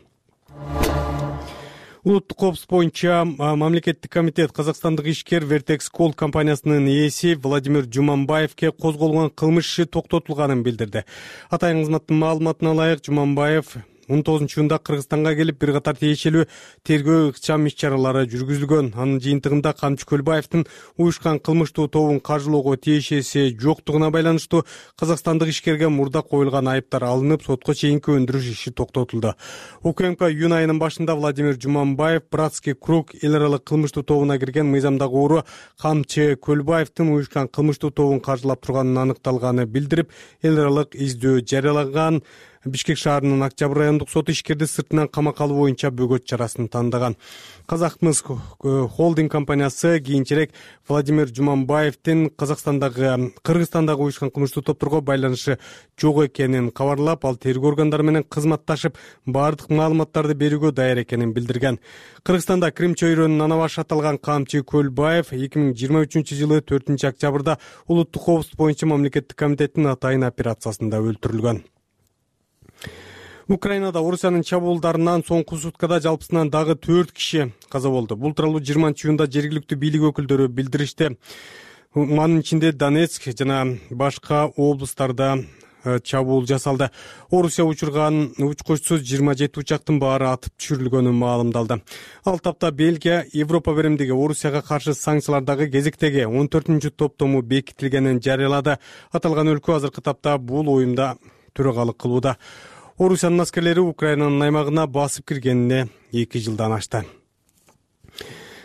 Улуттук коопсуздук боюнча мамлекеттик комитет Казакстандык ишкер Vertex Gold компаниясынын ээси Владимир Жуманбаевке козголгон кылмыш иши токтотулганын билдирди. Атайын кызматтын маалыматына ылайык Жуманбаев он тогузунчу июнда Кыргызстанга келип, бир катар тиешелүү тергөө ыкчам иш-чаралары жүргүзүлгөн. Анын жыйынтыгында Камчы Көлбаевдин уюшкан кылмыштуу тобун каржылоого тиешеси жоктугуна байланыштуу казакстандык ишкерге мурда коюлган айыптар алынып, сотко чейинки өндүрүш иши токтотулду. УКМК июнь айынын башында Владимир Жуманбаев Братский круг эл аралык кылмыштуу тобуна кирген мыйзамдагы уру Камчы Көлбаевдин уюшкан кылмыштуу тобун каржылап турганын аныкталганы билдирип, эл аралык издөө жарыялаган. Бишкек шаарынын Октябрь райондук соту ишкерди сыртынан камакка алуу боюнча бөгөт чарасын тандаган. Казакмыс холдинг компаниясы кийинчерээк Владимир Жуманбаевдин Казакстандагы, Кыргызстандагы уюшкан кылмыштуу топторго байланышы жок экенин кабарлап, ал тергөө органдары менен кызматташып, бардык маалыматтарды берүүгө даяр экенин билдирген. Кыргызстанда Крим чөйрөнүн ана башы аталган Камчы Көлбаев эки миң жыйырма үчүнчү жылы төртүнчү октябрда улуттук коопсуздук боюнча мамлекеттик комитеттин атайын операциясында өлтүрүлгөн. Украинада Орусиянын чабуулдарынан соңку суткада жалпысынан дагы төрт киши каза болду. Бул тууралуу жыйырманчы июнда жергиликтүү бийлик өкүлдөрү билдиришти. Анын ичинде Донецк жана башка облустарда чабуул жасалды. Орусия учурган учкучсуз жыйырма жети учактын баары атып түшүрүлгөнү маалымдалды. Ал тапта Бельгия Европа биримдиги Орусияга каршы санкциялардагы кезектеги он төртүнчү топтому бекитилгенин жарыялады. Аталган өлкө азыркы тапта бул оюнда төрагалык кылууда. Орусиянын аскерлери Украинанын аймагына басып киргенине эки жылдан ашты.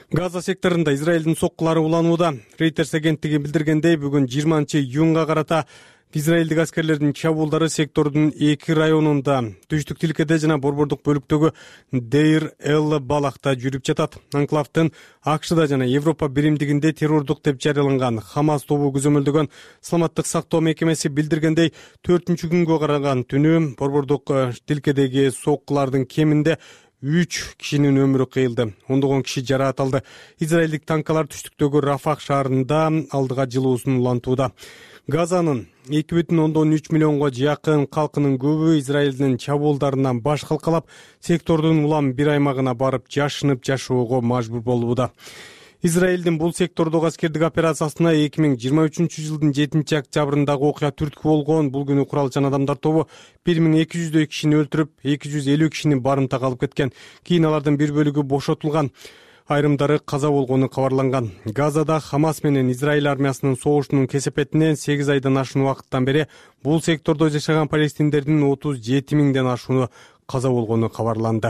Газа секторунда Израилдин соккулары уланууда. Reuters агенттиги билдиргендей, бүгүн жыйырманчы июнга карата израилдик аскерлердин чабуулдары сектордун эки районунда, түштүк тилкеде жана борбордук бөлүктөгү Дейр эл Балахта жүрүп жатат. Анклавдын АКШда жана Европа биримдигинде террордук деп жарыяланган Хамас тобу көзөмөлдөгөн саламаттык сактоо мекемеси билдиргендей, төртүнчү күнгө караган түнү борбордук тилкедеги соккулардын кеминде үч кишинин өмүрү кыйылды, ондогон киши жараат алды. Израилдик танкалар түштүктөгү Рафах шаарында алдыга жылуусун улантууда. Газанын эки бүтүн ондон үч миллионго жакын калкынын көбү Израилдин чабуулдарынан баш калкалап, сектордун улам бир аймагына барып жашынып жашоого мажбур болууда. Израилдин бул сектордогу аскердик операциясына эки миң жыйырма үчүнчү жылдын жетинчи октябрындагы окуя түрткү болгон. Бул күнү куралчан адамдар тобу бир миң эки жүздөй кишини өлтүрүп, эки жүз элүү кишини барымтага алып кеткен. Кийин алардын бир бөлүгү бошотулган. Айрымдары каза болгону кабарланган. Газада Хамас менен Израиль армиясынын согушунун кесепетинен сегиз айдан ашуун убакыттан бери бул сектордо жашаган палестиндердин отуз жети миңден ашууну каза болгону кабарланды.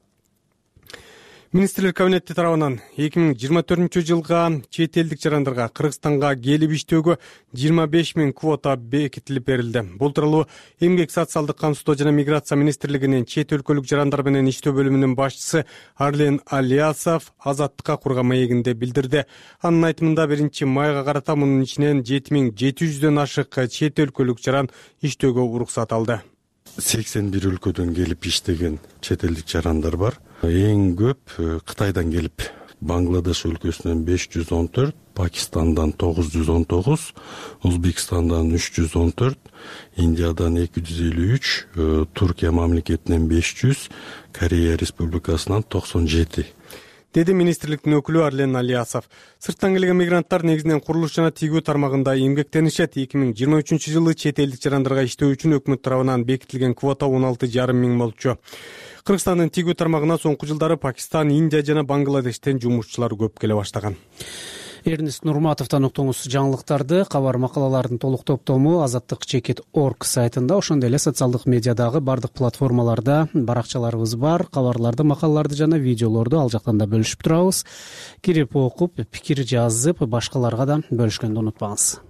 Министрлер кабинети тарабынан эки миң жыйырма төртүнчү жылга чет элдик жарандарга Кыргызстанга келип иштөөгө жыйырма беш миң квота бекитилип берилди. Бул тууралуу Эмгек социалдык камсыздоо жана миграция министрлигинин чет өлкөлүк жарандар менен иштөө бөлүмүнүн башчысы Арлен Алиасов Азаттыкка курган маегинде билдирди. Анын айтымында биринчи майга карата мунун ичинен жети миң жети жүздөн ашык чет өлкөлүк жаран иштөөгө уруксат алды. сексен бир өлкөдөн келип иштеген чет элдик жарандар бар. Эң көп Кытайдан келип, Бангладеш өлкөсүнөн беш жүз он төрт, Пакистандан тогуз жүз он тогуз, Өзбекстандан үч жүз он төрт, Индиядан эки жүз элүү үч, Туркия мамлекетинен беш жүз, Корея республикасынан токсон жети. Деди министрликтин өкүлү Арлен Алиасов. Сырттан келген мигранттар негизинен курулуш жана тигүү тармагында эмгектенишет. эки миң жыйырма үчүнчү жылы чет элдик жарандарга иштөө үчүн өкмөт тарабынан бекитилген квота он алты жарым миң болчу. Кыргызстандын тигүү тармагына соңку жылдары Пакистан, Индия жана Бангладештен жумушчулар көп келе баштаган. Эрнест Нурматовдон уктуңуз жаңылыктарды. Кабар макалалардын толук топтому азаттык чекит точка орг сайтында, ошондой эле социалдык медиадагы бардык платформаларда баракчаларыбыз бар. Кабарларды, макалаларды жана видеолорду ал жактан да бөлүшүп турабыз. Кирип окуп, пикир жазып, башкаларга да бөлүшкөндү унутпаңыз.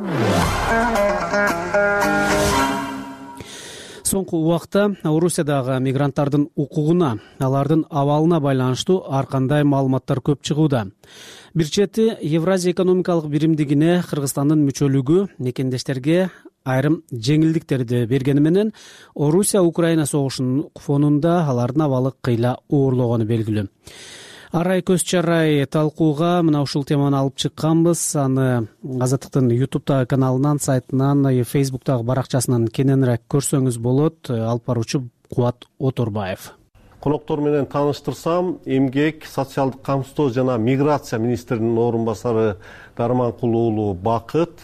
Соңку убакта Орусиядагы мигранттардын укугуна, алардын абалына байланыштуу ар кандай маалыматтар көп чыгууда. Бир чети Евразия экономикалык биримдигине Кыргызстандын мүчөлүгү мекендештерге айрым жеңилдиктерди бергени менен Орусия-Украина согушунун фонунда алардын абалы кыйла оорлогону белгилүү. Арай көз чарай талкууга мына ушул теманы алып чыкканбыз. Аны Азаттыктын YouTube каналынан, сайтынан, Facebook'тагы баракчасынан кененирээк көрсөңүз болот. Алып баруучу Кубат Оторбаев. Коноктор менен тааныштырсам, Эмгек, социалдык камсыздоо жана миграция министринин орун басары Дарманкул уулу Бакыт,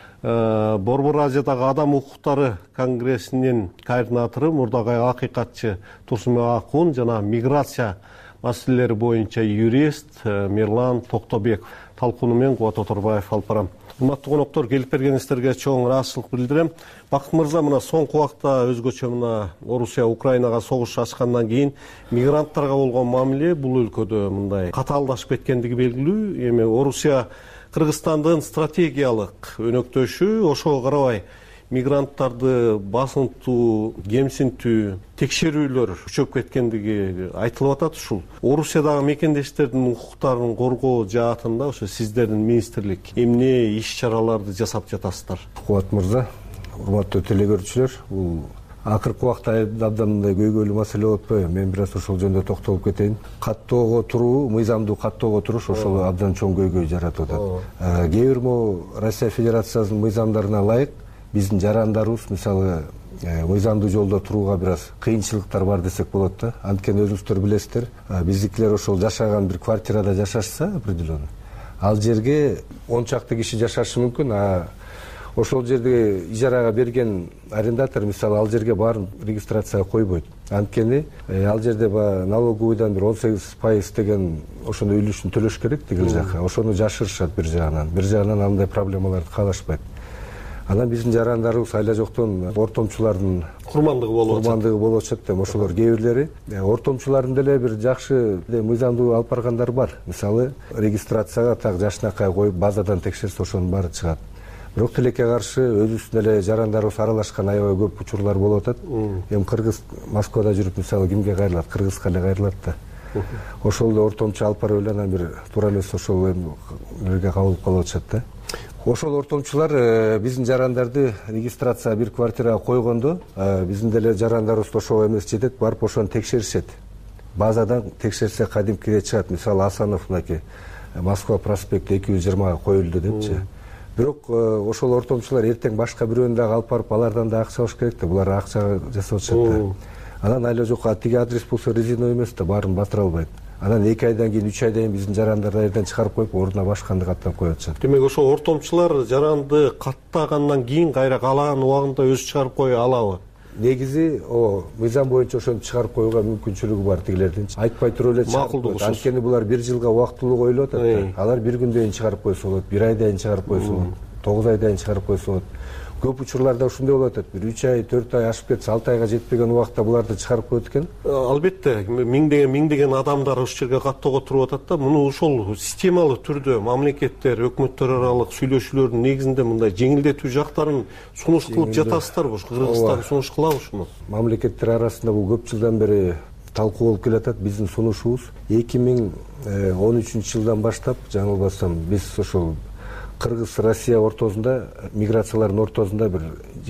Борбор Азиядагы адам укуктары конгрессинин координатору мурдагы акыйкатчы Турсунбек Акун жана миграция маселелери боюнча юрист Мирлан Токтобеков талкууну мен Кубат Оторбаев алып барам. Урматтуу коноктор, келип бергениңиздерге чоң ыраазычылык билдирем. Бакыт мырза, мына соңку убакта өзгөчө мына Орусия Украинага согуш ачкандан кийин мигранттарга болгон мамиле бул өлкөдө мындай катаалдашып кеткендиги белгилүү. Эми Орусия Кыргызстандын стратегиялык өнөктөшү, ошого карабай мигранттарды басынтуу, кемсинтүү, текшерүүлөр күчөп кеткендиги айтылып атат. Ушул Орусиядагы мекендештердин укуктарын коргоо жаатында ошо сиздердин министрлик эмне иш чараларды жасап жатасыздар? Кубат мырза, урматтуу телегөрүүчүлөр, бул акыркы убакта абдан мындай көйгөйлүү маселе болуп атпайбы? Мен бир аз ошол жөнүндө токтолуп кетейин. Каттоого туруу, мыйзамдуу каттоого туруш ошол абдан чоң көйгөй жаратып атат. Кээ бир могу Россия Федерациясынын мыйзамдарына ылайык биздин жарандарыбыз мисалы мыйзамдуу жолдо турууга бир аз кыйынчылыктар бар десек болот да. Анткени өзүңүздөр билесиздер, биздикилер ошол жашаган бир квартирада жашашса определенно, ал жерге он чакты киши жашашы мүмкүн, а ошол жерде ижарага берген арендатор мисалы ал жерге баарын регистрацияга койбойт. Анткени ал жерде баягы налоговыйдан бир он сегиз пайыз деген ошондой үлүшүн төлөш керек тигил жака. Ошону жашырышат бир жагынан. Бир жагынан андай проблемаларды каалашпайт. анан биздин жарандарыбыз айла жоктон ортомчулардын курмандыгы болуп атат курмандыгы болуп атышат да ошолор кээ бирлери ортомчулардын деле бир жакшы мыйзамдуу алып баргандар бар. Мисалы регистрацияга так жашынакай коюп базадан текшерсе ошонун баары чыгат. Бирок тилекке каршы өзүбүздүн эле жарандарыбыз аралашкан аябай көп учурлар болуп атат. Эми кыргыз Москвада жүрүп мисалы кимге кайрылат? Кыргызга эле кайрылат да. Ошол эле ортомчу алып барып эле анан бир туура эмес ошол эле кабыл калып атышат да. Ошол ортомчулар биздин жарандарды регистрацияга бир квартирага койгондо биздин деле жарандарыбыз ошого эмес жетет, барып ошону текшеришет. Базадан текшерсе кадимкиге чыгат. Мисалы Асанов мынакей Москва проспекти эки жүз жыйырма коюлду депчи. Бирок ошол ортомчулар эртең башка бирөөнү дагы алып барып алардан да акча алыш керек да. Булар акча жасап атышат да. Анан айла жок тиги адрес болсо резиновый эмес да, баарын батыра албайт. Анан эки айдан кийин үч айдан кийин биздин жарандарды айерден чыгарып коюп ордуна башканды каттап коюп атышат. Демек ошо ортомчулар жаранды каттагандан кийин кайра каалаган убагында өзү чыгарып кое алабы? Негизи о мыйзам боюнча ошону чыгарып коюуга мүмкүнчүлүгү бар тигилердин. Айтпай туруп эле чыгарып. Анткени булар бир жылга убактылуу коюлуп атат. Алар бир күндөн чыгарып койсо болот, бир айдан чыгарып койсо болот, тогуз айдан чыгарып койсо болот. Көп учурларда ушундай болуп атат. Бир үч ай, төрт ай ашып кетсе, алты айга жетпеген убакта буларды чыгарып коет экен. Албетте, миңдеген миңдеген адамдар ушул жерге каттоого туруп атат да. Муну ошол системалуу түрдө мамлекеттер, өкмөттөр аралык сүйлөшүүлөрдүн негизинде мындай жеңилдетүү жактарын сунуш кылып жатасыздарбы? Кыргызстан сунуш кылабы ушуну? Мамлекеттер арасында бул көп жылдан бери талкуу болуп келатат. Биздин сунушубуз эки миң он үчүнчү жылдан баштап, жаңылбасам, биз ошол Кыргыз Россия ортосунда, миграциялардын ортосунда бир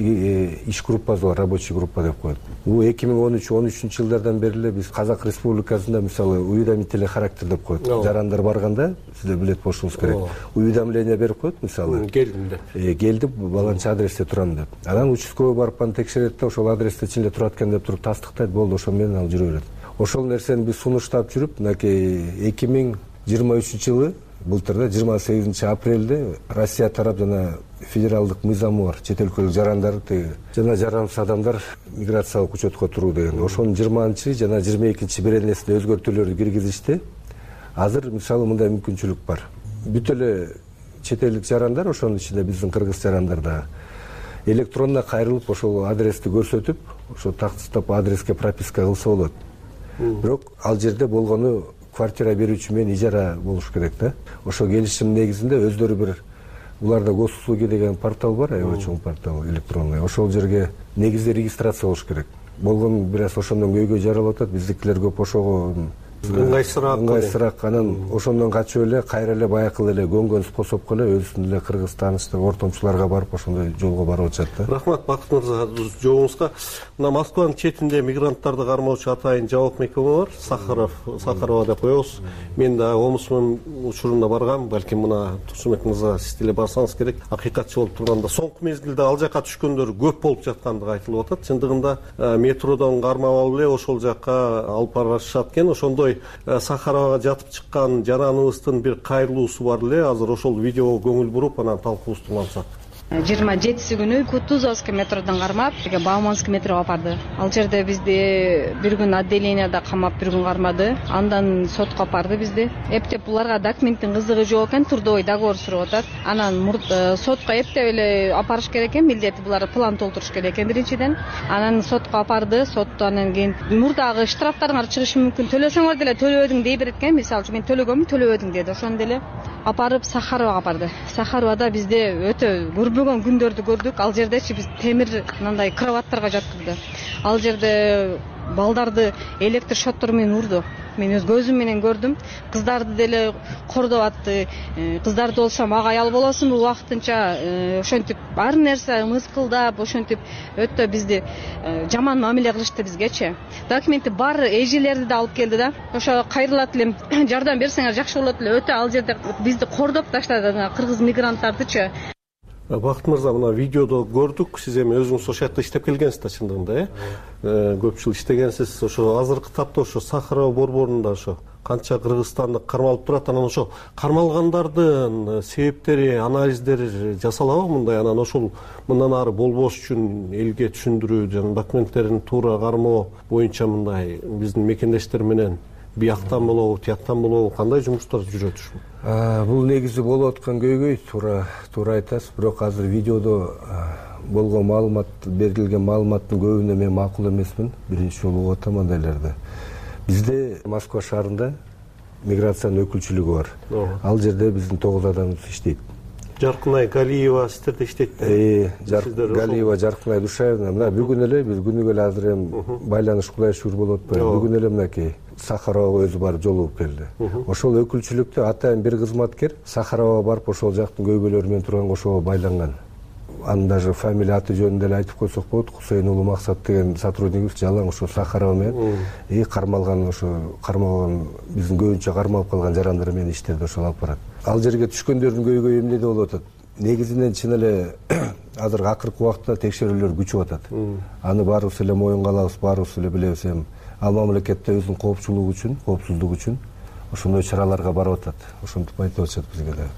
иш группасы бар, рабочий группа деп коет. Бул эки миң он үч он үчүнчү жылдардан бери эле биз Казак Республикасында мисалы уведомительный характер деп коет. Жарандар барганда, сиздер билет болушуңуз керек. Уведомление берип коет мисалы. Келдим деп. Келдим, баланча адресте турам деп. Анан участковый барып аны текшерет да, ошол адресте чын эле турат экен деп туруп тастыктайт, болду, ошол менен ал жүрө берет. Ошол нерсени биз сунуштап жүрүп, мынакей эки миң жыйырма үчүнчү жылы былтырда жыйырма сегизинчи апрелде Россия тарап жана федералдык мыйзамы бар. Чет өлкөлүк жарандарды жана жарансыз адамдар миграциялык учетко туруу деген. Ошонун жыйырманчы жана жыйырма экинчи беренесине өзгөртүүлөрдү киргизишти. Азыр мисалы мындай мүмкүнчүлүк бар. Бүт эле чет элдик жарандар, ошонун ичинде биздин кыргыз жарандар да электронно кайрылып ошол адрести көрсөтүп, ошо тактыстап адреске прописка кылса болот. Бирок ал жерде болгону квартира берүүчү менен ижара болуш керек да. Ошо келишим негизинде өздөрү бир буларда госуслуги деген портал бар, аябай чоң портал электронный. Ошол жерге негизде регистрация болуш керек. Болгон бир аз ошондон көйгөй жаралып атат. Биздикилер көп ошого ыңгайсыраак ыңгайсыраак анан ошондон качып эле кайра эле баякы эле көнгөн способко эле өзүнүн эле кыргыз тааныштык ортомчуларга барып ошондой жолго барып атышат да. Рахмат Бакыт мырза жообуңузга. Мына Москванын четинде мигранттарды кармоочу атайын жабык мекеме бар, Сахаров, Сахарова деп коебуз. Мен да омусмун учурунда баргам, балким мына Турсунбек мырза сиз деле барсаңыз керек. Акыйкатчы болуп турганда соңку мезгилде ал жака түшкөндөр көп болуп жаткандыгы айтылып атат. Чындыгында метродон кармап алып эле ошол жака алып барышат экен. Ошондой Сахаровага жатып чыккан жараныбыздын бир кайрылуусу бар эле. Азыр ошол видеого көңүл буруп анан талкуубузду улантсак. жыйырма жетиси күнү Кутузовский метродон кармап, Бауманский метрого апарды. Ал жерде бизди бир күн отделенияда камап, бир күн кармады. Андан сотко апарды бизди. Эптеп буларга документтин кызыгы жок экен, трудовой договор сурап атат. Анан сотко эптеп эле апарыш керек экен, милдети булар план толтуруш керек экен биринчиден. Анан сотко апарды, сотто анан кийин мурдагы штрафтарыңар чыгышы мүмкүн, төлөсөңөр деле төлөбөдүң дей берет экен. Мисалы үчүн мен төлөгөмүн, төлөбөдүң деди. Ошону деле апарып Сахаровага апарды. Сахаровада бизде өтө көрбөгөн күндөрдү көрдүк. Ал жердечи биз темир мындай кроваттарга жаткызды. Ал жерде балдарды электр шоттор менен урду. Мен өз көзүм менен көрдүм. Кыздарды деле кордоп атты. Кыздарды болсо мага аял болосуңбу убактынча ошентип ар нерсе мыскылдап, ошентип өтө бизди жаман мамиле кылышты бизгечи. Документи бар эжелерди да алып келди да. Ошо кайрылат элем, жардам берсеңер жакшы болот эле. Өтө ал жерде бизди кордоп таштады кыргыз мигранттардычы. Бакыт мырза, мына видеодо көрдүк, сиз эми өзүңүз ошол жакта иштеп келгенсиз да чындыгында, э? Көп жыл иштегенсиз. Ошо азыркы тапта ошо Сахарова борборунда ошо канча кыргызстандык кармалып турат, анан ошо кармалгандардын себептери, анализдери жасалабы мындай? Анан ошол мындан ары болбош үчүн элге түшүндүрүү жана документтерин туура кармоо боюнча мындай биздин мекендештер менен бияктан болобу тияктан болобу кандай жумуштар жүрөт ушул? Бул негизи болуп аткан көйгөй, туура туура айтасыз. Бирок азыр видеодо болгон маалымат, берилген маалыматтын көбүнө мен макул эмесмин. Биринчи жолу угуп атам андайларды. Бизде Москва шаарында миграциянын өкүлчүлүгү бар. Ал жерде биздин тогуз адамыбыз иштейт. Жаркынай Галиева сиздерде иштейт да? Галиева, Жаркынай Душаевна. Мына бүгүн эле биз күнүгө эле азыр эми байланыш кудай шүгүр болуп атпайбы. Бүгүн эле мынакей Сахарова өзү барып жолугуп келди. Ошол өкүлчүлүктө атайын бир кызматкер Сахарова барып ошол жактын көйгөйлөрү менен турган ошого байланган. Анын даже фамилия аты жөнүн деле айтып койсок болот. Кусейн уулу Максат деген сотруднигибиз жалаң ошо Сахарова менен и кармалган ошо кармалган биздин көбүнчө кармалып калган жарандар менен иштерди ошол алып барат. Ал жерге түшкөндөрдүн көйгөйү эмнеде болуп атат? Негизинен чын эле азыр акыркы убакта текшерүүлөр күчүп атат. Аны баарыбыз эле моюнга алабыз, баарыбыз эле билебиз. Эми ал мамлекетте өзүнүн коопчулугу үчүн, коопсуздугу үчүн ошондой чараларга барып атат. Ошентип айтып атышат бизге да.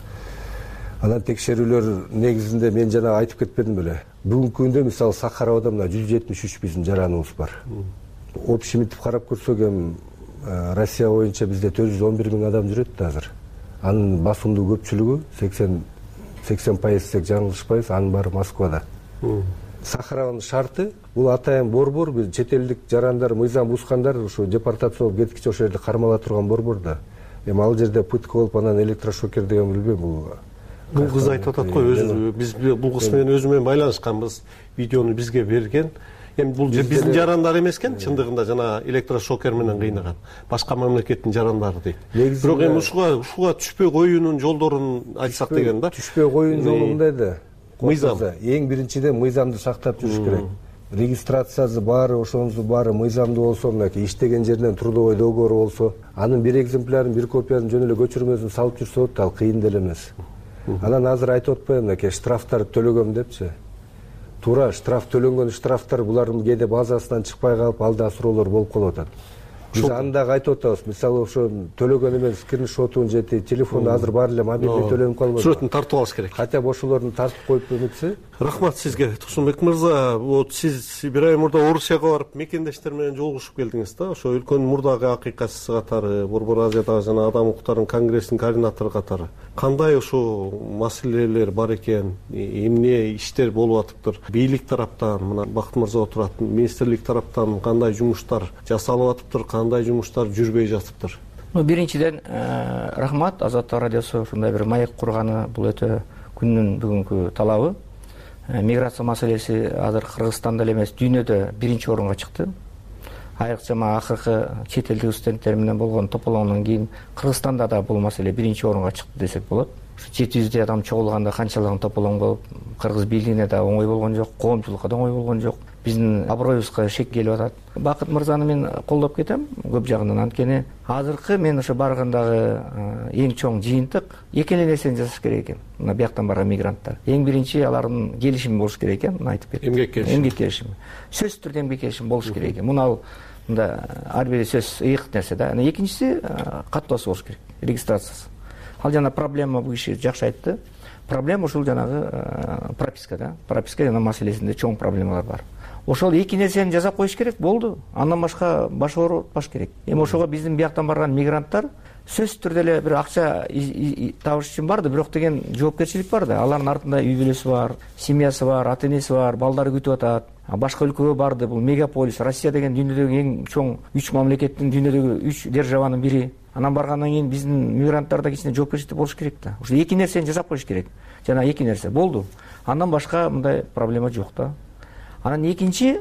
Анан текшерүүлөр негизинде мен жана айтып кетпедим беле. Бүгүнкү күндө мисалы Сахаровада мына жүз жетимиш үч биздин жараныбыз бар. Общемитип карап көрсөк эми Россия боюнча бизде төрт жүз он бир миң адам жүрөт да азыр. Анын басымдуу көпчүлүгү сексен сексен пайыз десек жаңылышпайбыз, анын баары Москвада. Сахарованын шарты бул атайын борбор, бир чет элдик жарандар, мыйзам бузгандар ушу депортация болуп кеткиче ошол жерде кармала турган борбор да. Эми ал жерде пытка болуп анан электрошокер деген билбейм бул. Бул кыз айтып атат го, өзү биз бул кыз менен өзү менен байланышканбыз, видеону бизге берген. Эми бул биздин жарандар эмес экен, чындыгында жана электрошокер менен кыйнаган. Башка мамлекеттин жарандары дейт. Бирок эми ушуга ушуга түшпөй коюунун жолдорун айтсак деген да. Түшпөй коюунун жолу мындай да. Мыйзам. Эң биринчиден мыйзамды сактап жүрүш керек. Регистрациясы баары, ошонусу баары мыйзамдуу болсо, мынакей иштеген жеринен трудовой договору болсо, анын бир экземплярын, бир копиясын жөн эле көчүрмөсүн салып жүрсө болот, ал кыйын деле эмес. Анан азыр айтып атпайбы, мынакей штрафтарды төлөгөм депчи. Туура, штраф төлөнгөн штрафтар булардын кээде базасынан чыкпай калып, алда суроолор болуп калып атат. Биз аны дагы айтып атабыз. Мисалы ошо төлөгөн эмен скриншотун же телефону азыр баары эле мобилдий төлөнүп калбайбы? Сүрөтүн тартып алыш керек. Хотя бы ошолорду тартып коюп өмүтсө. Рахмат сизге, Турсунбек мырза. Вот сиз бир ай мурда Орусияга барып мекендештер менен жолугушуп келдиңиз да. Ошо өлкөнүн мурдагы акыйкатчысы катары, Борбор Азиядагы жана адам укуктарынын конгрессинин координатору катары кандай ушул маселелер бар экен, эмне иштер болуп атыптыр? Бийлик тараптан, мына Бакыт мырза отурат, министрлик тараптан кандай жумуштар жасалып атыптыр, кандай жумуштар жүрбөй жатыптыр? Ну, биринчиден рахмат, Азаттык радиосу ушундай бир маек курганы бул өтө күндүн бүгүнкү талабы. Миграция маселеси азыр Кыргызстанда эле эмес, дүйнөдө биринчи орунга чыкты. Айрыкча акыркы чет элдик студенттер менен болгон тополоңдон кийин Кыргызстанда да бул маселе биринчи орунга чыкты десек болот. жети жүздөй адам чогулганда канчалыгын тополоң болуп, кыргыз бийлигине да оңой болгон жок, коомчулукка да оңой болгон жок. Биздин аброюбузга шек келип атат. Бакыт мырзаны мен колдоп кетем көп жагынан, анткени азыркы мен ошо баргандагы эң чоң жыйынтык эки эле нерсени жасаш керек экен. Мына бияктан барган мигранттар. Эң биринчи алардын келишими болуш керек экен, муну айтып кеттим. Эмгек келишими. Эмгек келишими. Сөзсүз түрдө эмгек келишими болуш керек экен. Муну ал мында ар бир сөз ыйык нерсе да. Анан экинчиси каттоосу болуш керек, регистрациясы. Ал жана проблема бул киши жакшы айтты. Проблема ушул жанагы прописка да. Прописка жана маселесинде чоң проблемалар бар. Ошол эки нерсени жасап коюш керек, болду. Андан башка баш оорутпаш керек. Эми ошого биздин бияктан барган мигранттар сөзсүз түрдө эле бир акча табыш үчүн барды, бирок деген жоопкерчилик бар да. Алардын артында үй бүлөсү бар, семьясы бар, ата энеси бар, балдары күтүп атат. Башка өлкөгө барды. Бул мегаполис, Россия деген дүйнөдөгү эң чоң үч мамлекеттин, дүйнөдөгү үч державанын бири. Анан баргандан кийин биздин мигранттарда кичине жоопкерчилик болуш керек да. Ошо эки нерсени жасап коюш керек. Жана эки нерсе болду. Андан башка мындай проблема жок да. Анан экинчи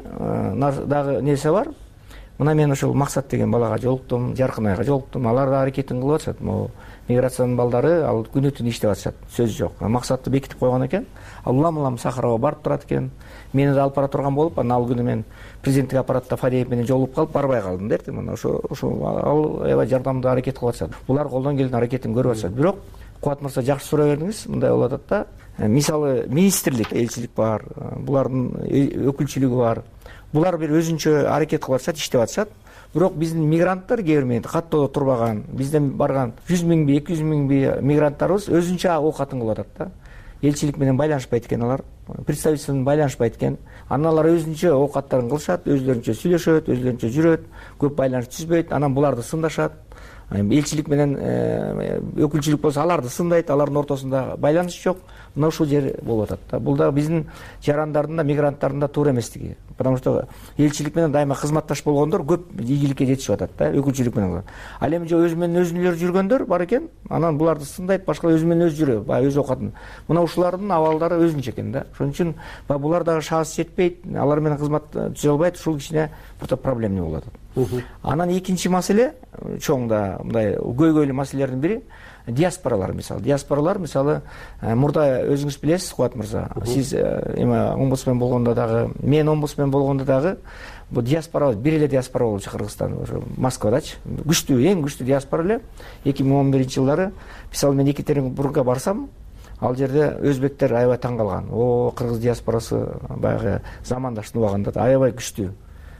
дагы нерсе бар. Мына мен ошол Максат деген балага жолуктум, Жаркынайга жолуктум. Алар да аракетин кылып атышат. Могу миграциянын балдары ал күнү түнү иштеп атышат. Сөз жок. Максатты бекитип койгон экен. Ал улам-улам Сахарова барып турат экен. Мени да алып бара турган болуп, анан ал күнү мен президенттик аппаратта Фадеев менен жолугуп калып барбай калдым дерти. Мына ошо ошо ал аябай жардамдуу аракет кылып атышат. Булар колдон келген аракетин көрүп атышат. Бирок Кубат мырза жакшы суроо бердиңиз. Мындай болуп атат да. Мисалы министрлик, элчилик бар, булардын өкүлчүлүгү бар. Булар бир өзүнчө аракет кылып атышат, иштеп атышат. Бирок биздин мигранттар кээ бир менде каттоодо турбаган, бизден барган жүз миңби, эки жүз миңби мигранттарыбыз өзүнчө оокатын кылып атат да. Элчилик менен байланышпайт экен алар. представительство менен байланышпайт экен. Анан алар өзүнчө оокаттарын кылышат, өзлөрүнчө сүйлөшөт, өзлөрүнчө жүрөт, көп байланыш түзбөйт. Анан буларды сындашат. Элчилик менен өкүлчүлүк болсо аларды сындайт, алардын ортосунда байланыш жок. Мына ушул жер болуп атат. Бул да биздин жарандардын да, мигранттардын да туура эместиги. Потому что элчилик менен дайыма кызматташ болгондор көп ийгиликке жетишип атат да, өкүлчүлүк менен. Ал эми жо өзү менен өзүнүлөр жүргөндөр бар экен, анан буларды сындайт, башка өзү менен өзү жүрөт, баягы өз оокатын. Мына ушулардын абалдары өзүнчө экен да. Ошон үчүн булар дагы шанс жетпейт, алар менен кызмат түзө албайт, ушул кичине биртоп проблема болуп атат. Анан экинчи маселе, чоң да мындай көйгөйлүү маселелердин бири диаспоралар. Мисалы, диаспоралар, мисалы, мурда өзүңүз билесиз, Кубат мырза, сиз эме омбудсмен болгондо дагы, мен омбудсмен болгондо дагы бул диаспора, бир эле диаспора болчу Кыргызстан, Москвадачы. Күчтүү, эң күчтүү диаспора эле. эки миң он биринчи жылдары, мисалы, мен Екатеринбургка барсам, ал жерде өзбектер аябай таң калган. О, кыргыз диаспорасы баягы замандаштын убагында да аябай күчтүү.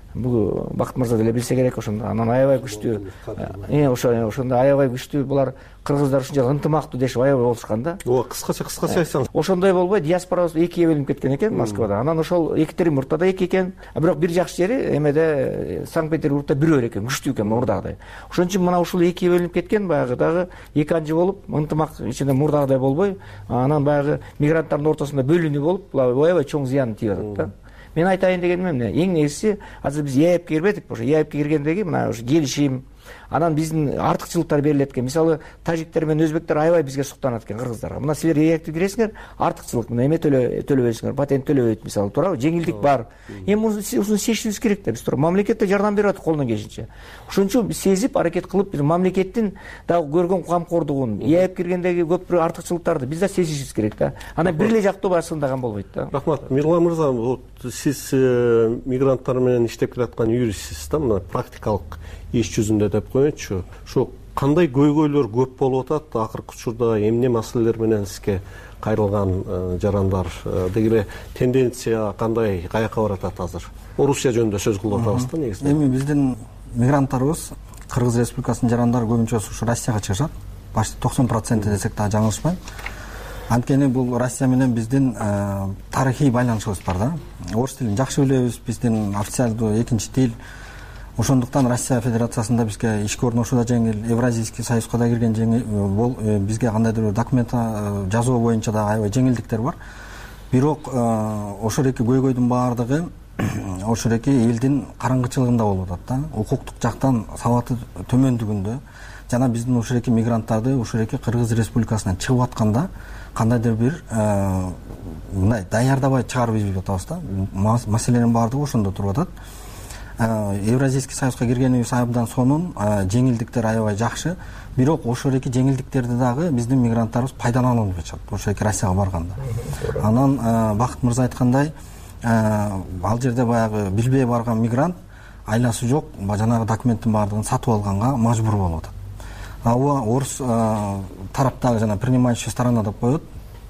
Бул Бакыт мырза деле билсе керек ошондо. Анан аябай күчтүү. Э, ошо ошондо аябай күчтүү. Булар кыргыздар ушунчалык ынтымактуу дешип аябай болушкан да. Ооба, кыскача кыскача айтсаңыз. Ошондой болбой, диаспора экиге бөлүнүп кеткен экен Москвада. Анан ошол Екатеринбургда да эки экен. Бирок бир жакшы жери эмеде Санкт-Петербургда бирөө экен, күчтүү экен мурдагыдай. Ошон үчүн мына ушул экиге бөлүнүп кеткен, баягы дагы эки анжы болуп, ынтымак ичинде мурдагыдай болбой, анан баягы мигранттардын ортосунда бөлүнүү болуп, аябай чоң зыян тийип атат да. Мен айтайын дегеним эмне? Эң негизги азыр биз ЕАЭПке кирбедик, ошо ЕАЭПке киргендеги мына ушу келишим, анан биздин артыкчылыктар берилет экен. Мисалы, тажиктер менен өзбектер аябай бизге суктанат экен кыргыздарга. Мына силер ЕАЭПке киресиңер, артыкчылык, мына эме төлөбөйсүңөр, патент төлөбөйт, мисалы, туурабы? Жеңилдик бар. Эми муну чечишибиз керек да, биз туура мамлекет да жардам берип атат колунан келишинче. Ошон үчүн биз сезип, аракет кылып, биз мамлекеттин дагы көргөн камкордугун, ЕАЭП киргендеги көп бир артыкчылыктарды биз да сезишибиз керек да. Анан бир эле жактуу баягы сындаган болбойт да. Рахмат. Мирлан мырза, вот сиз мигранттар менен иштеп келаткан юристсиз да, мына практикалык иш жүзүндө деп коеюнчу. Ошо кандай көйгөйлөр көп болуп атат? Акыркы учурда эмне маселелер менен сизге кайрылган жарандар? Деги тенденция кандай, каяка баратат азыр? Орусия жөнүндө сөз кылып атабыз да негизинен. Эми биздин мигранттарыбыз, Кыргыз Республикасынын жарандары көбүнчө ушу Россияга чыгышат. Почти токсон процент десек да жаңылышпайм. Анткени бул Россия менен биздин тарыхый байланышыбыз бар да. Орус тилин жакшы билебиз, биздин официалдуу экинчи тил. Ошондуктан Россия Федерациясында бизге ишке орношуу да жеңил, Евразийский союзга да кирген жеңил, бизге кандайдыр бир документ жазуу боюнча да аябай жеңилдиктер бар. Бирок ошол эки көйгөйдүн баардыгы ошол эки элдин караңгычылыгында болуп атат да. Укуктук жактан сабаты төмөндүгүндө жана биздин ошол эки мигранттарды ошол эки Кыргыз Республикасынан чыгып атканда кандайдыр бир мындай даярдабай чыгарып ийип атабыз да. Маселенин баардыгы ошондо туруп атат. Евразийский союзга киргенибиз абдан сонун, жеңилдиктер аябай жакшы. Бирок ошол эки жеңилдиктерди дагы биздин мигранттарыбыз пайдалана албай атат, ошол эки Россияга барганда. Анан Бакыт мырза айткандай, ал жерде баягы билбей барган мигрант айласы жок, жанагы документтин баардыгын сатып алганга мажбур болуп атат. Ага орус тараптагы жана принимающая сторона деп коет.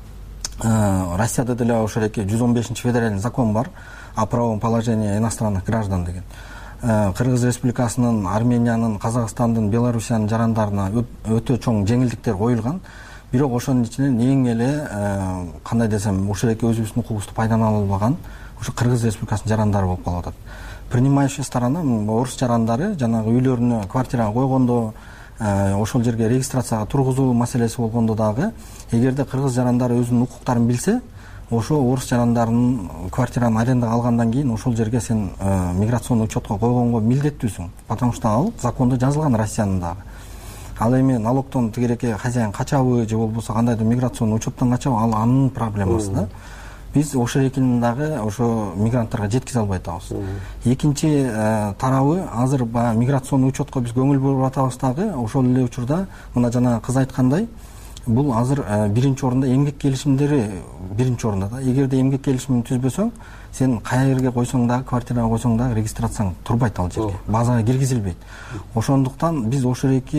Россияда деле ошол эки жүз он бешинчи федеральный закон бар о правовом положении иностранных граждан деген. Кыргыз Республикасынын, Армениянын, Казакстандын, Белоруссиянын жарандарына өтө чоң жеңилдиктер коюлган. Бирок ошонун ичинен эң эле кандай десем, ошол эки өзүбүздүн укугубузду пайдалана албаган ошо Кыргыз Республикасынын жарандары болуп калып атат. Принимающая сторона орус жарандары жанагы үйлөрүнө квартирага койгондо, ошол жерге регистрацияга тургузуу маселеси болгондо дагы, эгерде кыргыз жарандары өзүнүн укуктарын билсе, ошо орус жарандарынын квартираны арендага алгандан кийин ошол жерге сен миграционный учетко койгонго милдеттүүсүң. Потому что ал закондо жазылган Россиянын дагы. Ал эми налогтон тигиреке хозяин качабы же болбосо кандайдыр миграционный учеттон качабы, ал анын проблемасы да. Биз ошол экинин дагы ошо мигранттарга жеткизе албай атабыз. Экинчи тарабы, азыр баягы миграционный учетко биз көңүл буруп атабыз дагы, ошол эле учурда мына жана кыз айткандай, бул азыр биринчи орунда эмгек келишимдери биринчи орунда да. Эгерде эмгек келишимин түзбөсөң, сен кая жерге койсоң дагы, квартирага койсоң дагы регистрацияң турбайт ал жерге. Базага киргизилбейт. Ошондуктан биз ошол эки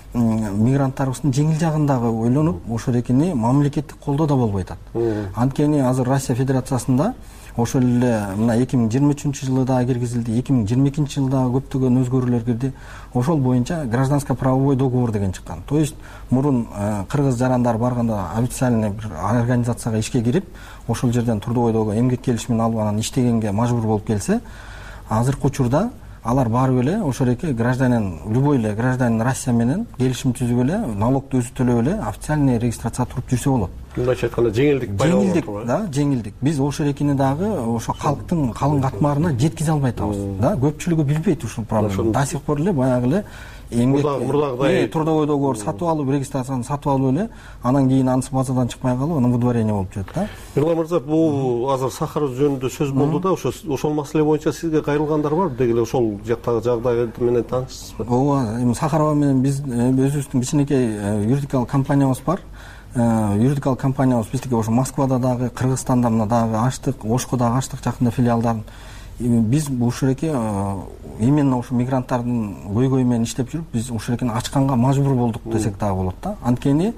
мигранттарыбыздын жеңил жагын дагы ойлонуп ошол эркини мамлекеттик колдоо да болбой атат. Анткени азыр Россия Федерациясында ошол эле мына эки миң жыйырма үчүнчү жылы дагы киргизилди, эки миң жыйырма экинчи жылы дагы көптөгөн өзгөрүүлөр кирди. Ошол боюнча гражданско-правовой договор деген чыккан. То есть мурун кыргыз жарандар барганда официальный бир организацияга ишке кирип, ошол жерден трудовой договор эмгек келишимин алып анан иштегенге мажбур болуп келсе, азыркы учурда алар барып эле ошол эки гражданин, любой эле гражданин Россия менен келишим түзүп эле, налогду өзү төлөп эле официальный регистрацияга туруп жүрсө болот. Мындайча айтканда жеңилдик пайда болот. Жеңилдик, да, жеңилдик. Биз ошол экини дагы ошо калктын калың катмарына жеткизе албай атабыз. Да, көпчүлүгү билбейт ушул проблеманы. До сих пор эле баягы эле эмгек мурдагыдай трудовой договор сатып алып, регистрацияны сатып алып эле, анан кийин анысы базадан чыкпай калып, анан выдворение болуп жүрөт да. Эрлан мырза, бул азыр Сахаров жөнүндө сөз болду да, ошо ошол маселе боюнча сизге кайрылгандар барбы? Деги эле ошол жактагы жагдай менен таанышсызбы? Ооба, эми Сахарова менен биз өзүбүздүн кичинекей юридикалык компаниябыз бар. Юридикалык компаниябыз биздики ошо Москвада дагы, Кыргызстанда мына дагы ачтык, Ошко дагы ачтык жакында филиалдарын. Биз ушул эки именно ошо мигранттардын көйгөйү менен иштеп жүрүп, биз ушул экини ачканга мажбур болдук десек дагы болот да. Анткени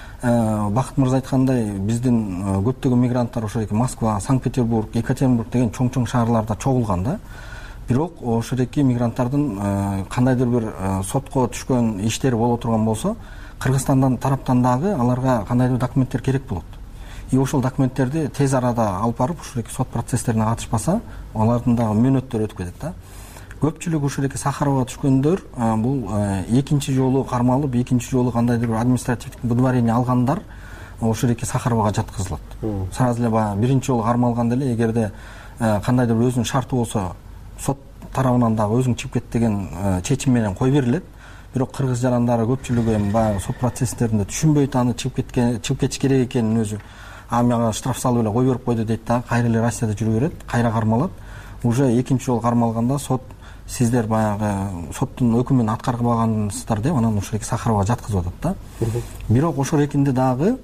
Бакыт мырза айткандай, биздин көптөгөн мигранттар ошол эки Москва, Санкт-Петербург, Екатеринбург деген чоң-чоң шаарларда чогулган да. Бирок ошол эки мигранттардын кандайдыр бир сотко түшкөн иштери боло турган болсо, Кыргызстандан тараптан дагы аларга кандайдыр документтер керек болот. И ошол документтерди тез арада алып барып, ушул эки сот процесстерине катышпаса, алардын дагы мөөнөттөрү өтүп кетет да. Көпчүлүк ушул эки Сахарова түшкөндөр бул экинчи жолу кармалып, экинчи жолу кандайдыр бир административдик выдворение алгандар ошол эки Сахаровага жаткызылат. Сразу эле баягы биринчи жолу кармалганда эле эгерде кандайдыр бир өзүнүн шарты болсо, сот тарабынан дагы өзүң чыгып кет деген чечим менен кой берилет. Бирок кыргыз жарандары көпчүлүгү эми баягы сот процесстеринде түшүнбөйт, аны чыгып кеткен, чыгып кетиш керек экенин өзү. А мага штраф салып эле кой берип койду дейт да, кайра эле Россияда жүрө берет, кайра кармалат. Уже экинчи жолу кармалганда сот сиздер баягы соттун өкүмүн аткарбагансыздар деп анан ушул эки Сахаровага жаткызып атат да. Бирок ошол экинде дагы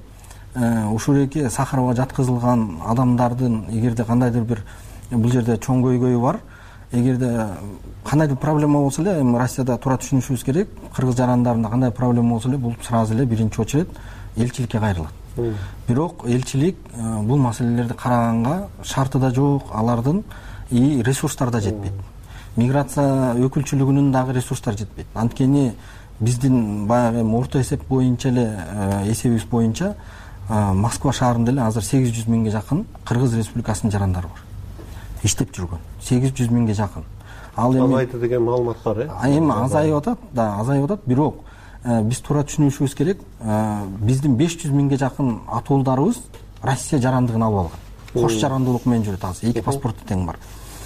ушул эки Сахаровага жаткызылган адамдардын эгерде кандайдыр бир бул жерде чоң көйгөйү бар, эгерде кандайдыр проблема болсо эле, эми Россияда туура түшүнүшүбүз керек, кыргыз жарандарында кандай проблема болсо эле бул сразу эле биринчи очередь элчиликке кайрылат. Бирок элчилик бул маселелерди караганга шарты да жок, алардын и ресурстары да жетпейт. Миграция өкүлчүлүгүнүн дагы ресурстары жетпейт. Анткени биздин баягы орто эсеп боюнча эле эсебибиз боюнча Москва шаарында эле азыр сегиз жүз миңге жакын Кыргыз Республикасынын жарандары бар. Иштеп жүргөн сегиз жүз миңге жакын. Ал эми азайды деген маалымат бар, э? Эми азайып атат, да, азайып атат, бирок биз туура түшүнүшүбүз керек, биздин беш жүз миңге жакын атуулдарыбыз Россия жарандыгын алып алган. Кош жарандуулук менен жүрөт азыр, эки паспорту тең бар.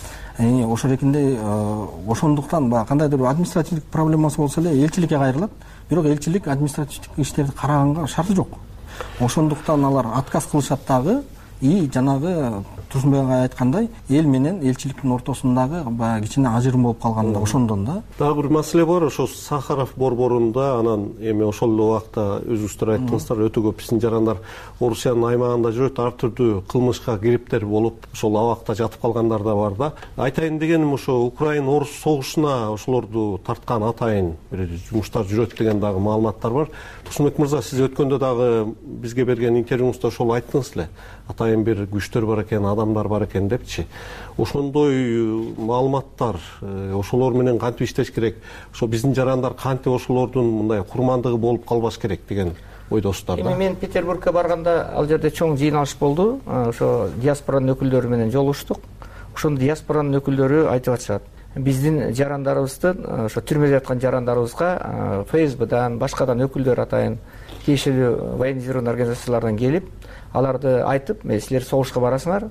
Ошол экинде ошондуктан баягы кандайдыр бир административдик проблемасы болсо эле элчиликке кайрылат, бирок элчилик административдик иштерди караганга шарты жок. Ошондуктан алар отказ кылышат дагы, и жанагы Турсунбек агай айткандай, эл менен элчиликтин ортосундагы баягы кичине ажырым болуп калган да ошондон да. Дагы бир маселе бар, ошо Сахаров борборунда, анан эми ошол эле убакта өзүңүздөр айттыңыздар, өтө көп биздин жарандар Орусиянын аймагында жүрөт, ар түрдүү кылмышка кириптер болуп, ошол абакта жатып калгандар да бар да. Айтайын дегеним ошо Украина Орус согушуна ошолорду тарткан атайын бир жумуштар жүрөт деген дагы маалыматтар бар. Турсунбек мырза, сиз өткөндө дагы бизге берген интервьюңузда ошол айттыңыз эле. Атайын бир күчтөр бар экен, адамдар бар экен депчи. Ошондой маалыматтар, ошолор менен кантип иштеш керек? Ошо биздин жарандар кантип ошолордун мындай курмандыгы болуп калбаш керек деген ойдосуздар да. Эми мен Петербургка барганда ал жерде чоң жыйналыш болду. Ошо диаспоранын өкүлдөрү менен жолугуштук. Ошондо диаспоранын өкүлдөрү айтып атышат. Биздин жарандарыбыздын, ошо түрмөдө жаткан жарандарыбызга ФСБдан, башкадан өкүлдөр атайын тиешелүү военизированный организациялардан келип, аларды айтып, мен силер согушка барасыңар,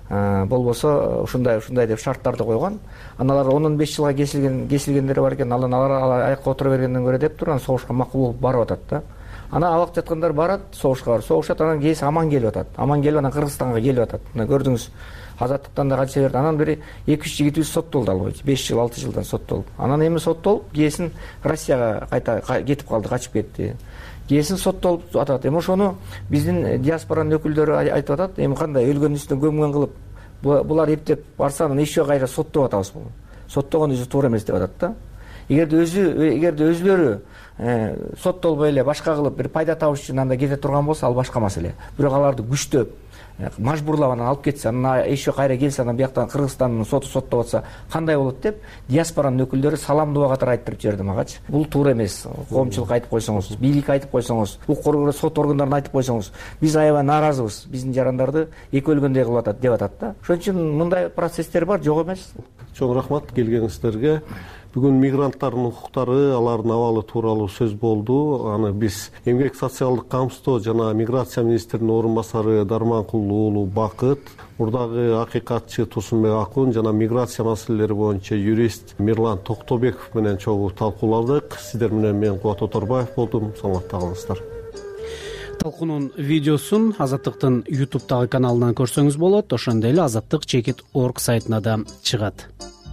болбосо ушундай ушундай деп шарттарды койгон. Анан алар он беш жылга кесилген кесилгендери бар экен, анан алар аякка отура бергенден көрө деп туруп, анан согушка макул болуп барып атат да. Анан абакта жаткандар барат, согушка барып согушат, анан кээси аман келип атат. Аман келип анан Кыргызстанга келип атат. Мына көрдүңүз, азаттыктан да канча берди. Анан бир эки үч жигитибиз соттолду ал боюнча, беш жыл, алты жылдан соттолду. Анан эми соттолуп, кээсин Россияга кайта кетип калды, качып кетти. Кээсин соттолуп атат. Эми ошону биздин диаспоранын өкүлдөрү айтып атат. Эми кандай өлгөн үстүнө көмгөн кылып, булар эптеп барса, анан еще кайра соттоп атабыз бул. Соттогон өзү туура эмес деп атат да. эгерде өзү эгерде өзүлөрү соттолбой эле башка кылып бир пайда табыш үчүн анда кете турган болсо ал башка маселе. Бирок аларды күчтөп мажбурлап анан алып кетсе, анан еще кайра келсе, анан бияктан Кыргызстандын соту соттоп атса кандай болот деп диаспоранын өкүлдөрү саламдуу катар айтып жиберди магачы. Бул туура эмес. Коомчулукка айтып койсоңуз, бийликке айтып койсоңуз, укук сот органдарына айтып койсоңуз, биз аябай нааразыбыз. Биздин жарандарды эки өлгөндөй кылып атат деп атат да. Ошон үчүн мындай процесстер бар, жок эмес. Чоң рахмат келгениңиздерге. Бүгүн мигранттардын укуктары, алардын абалы тууралуу сөз болду. Аны биз эмгек социалдык камсыздоо жана миграция министринин орун басары Дарманкул уулу Бакыт, мурдагы акыйкатчы Тусунбек Акун жана миграция маселелери боюнча юрист Мирлан Токтобеков менен чогуу талкууладык. Сиздер менен мен Кубат Оторбаев болдум. Саламатта калыңыздар. Талкуунун видеосун Азаттыктын ютубтагы каналынан көрсөңүз болот. Ошондой эле азаттык чекит орг сайтына да чыгат.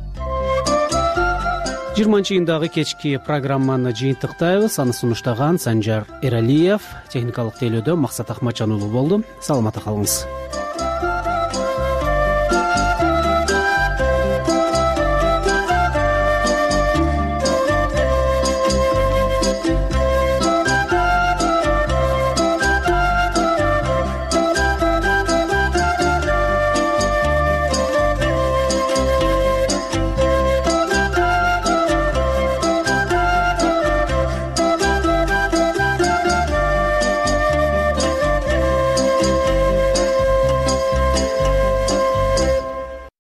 жыйырманчы июндагы кечки программаны жыйынтыктайбыз. Аны сунуштаган Санжар Эралиев, техникалык тейлөөдө Максат Ахматжан уулу болду. Саламатта калыңыз.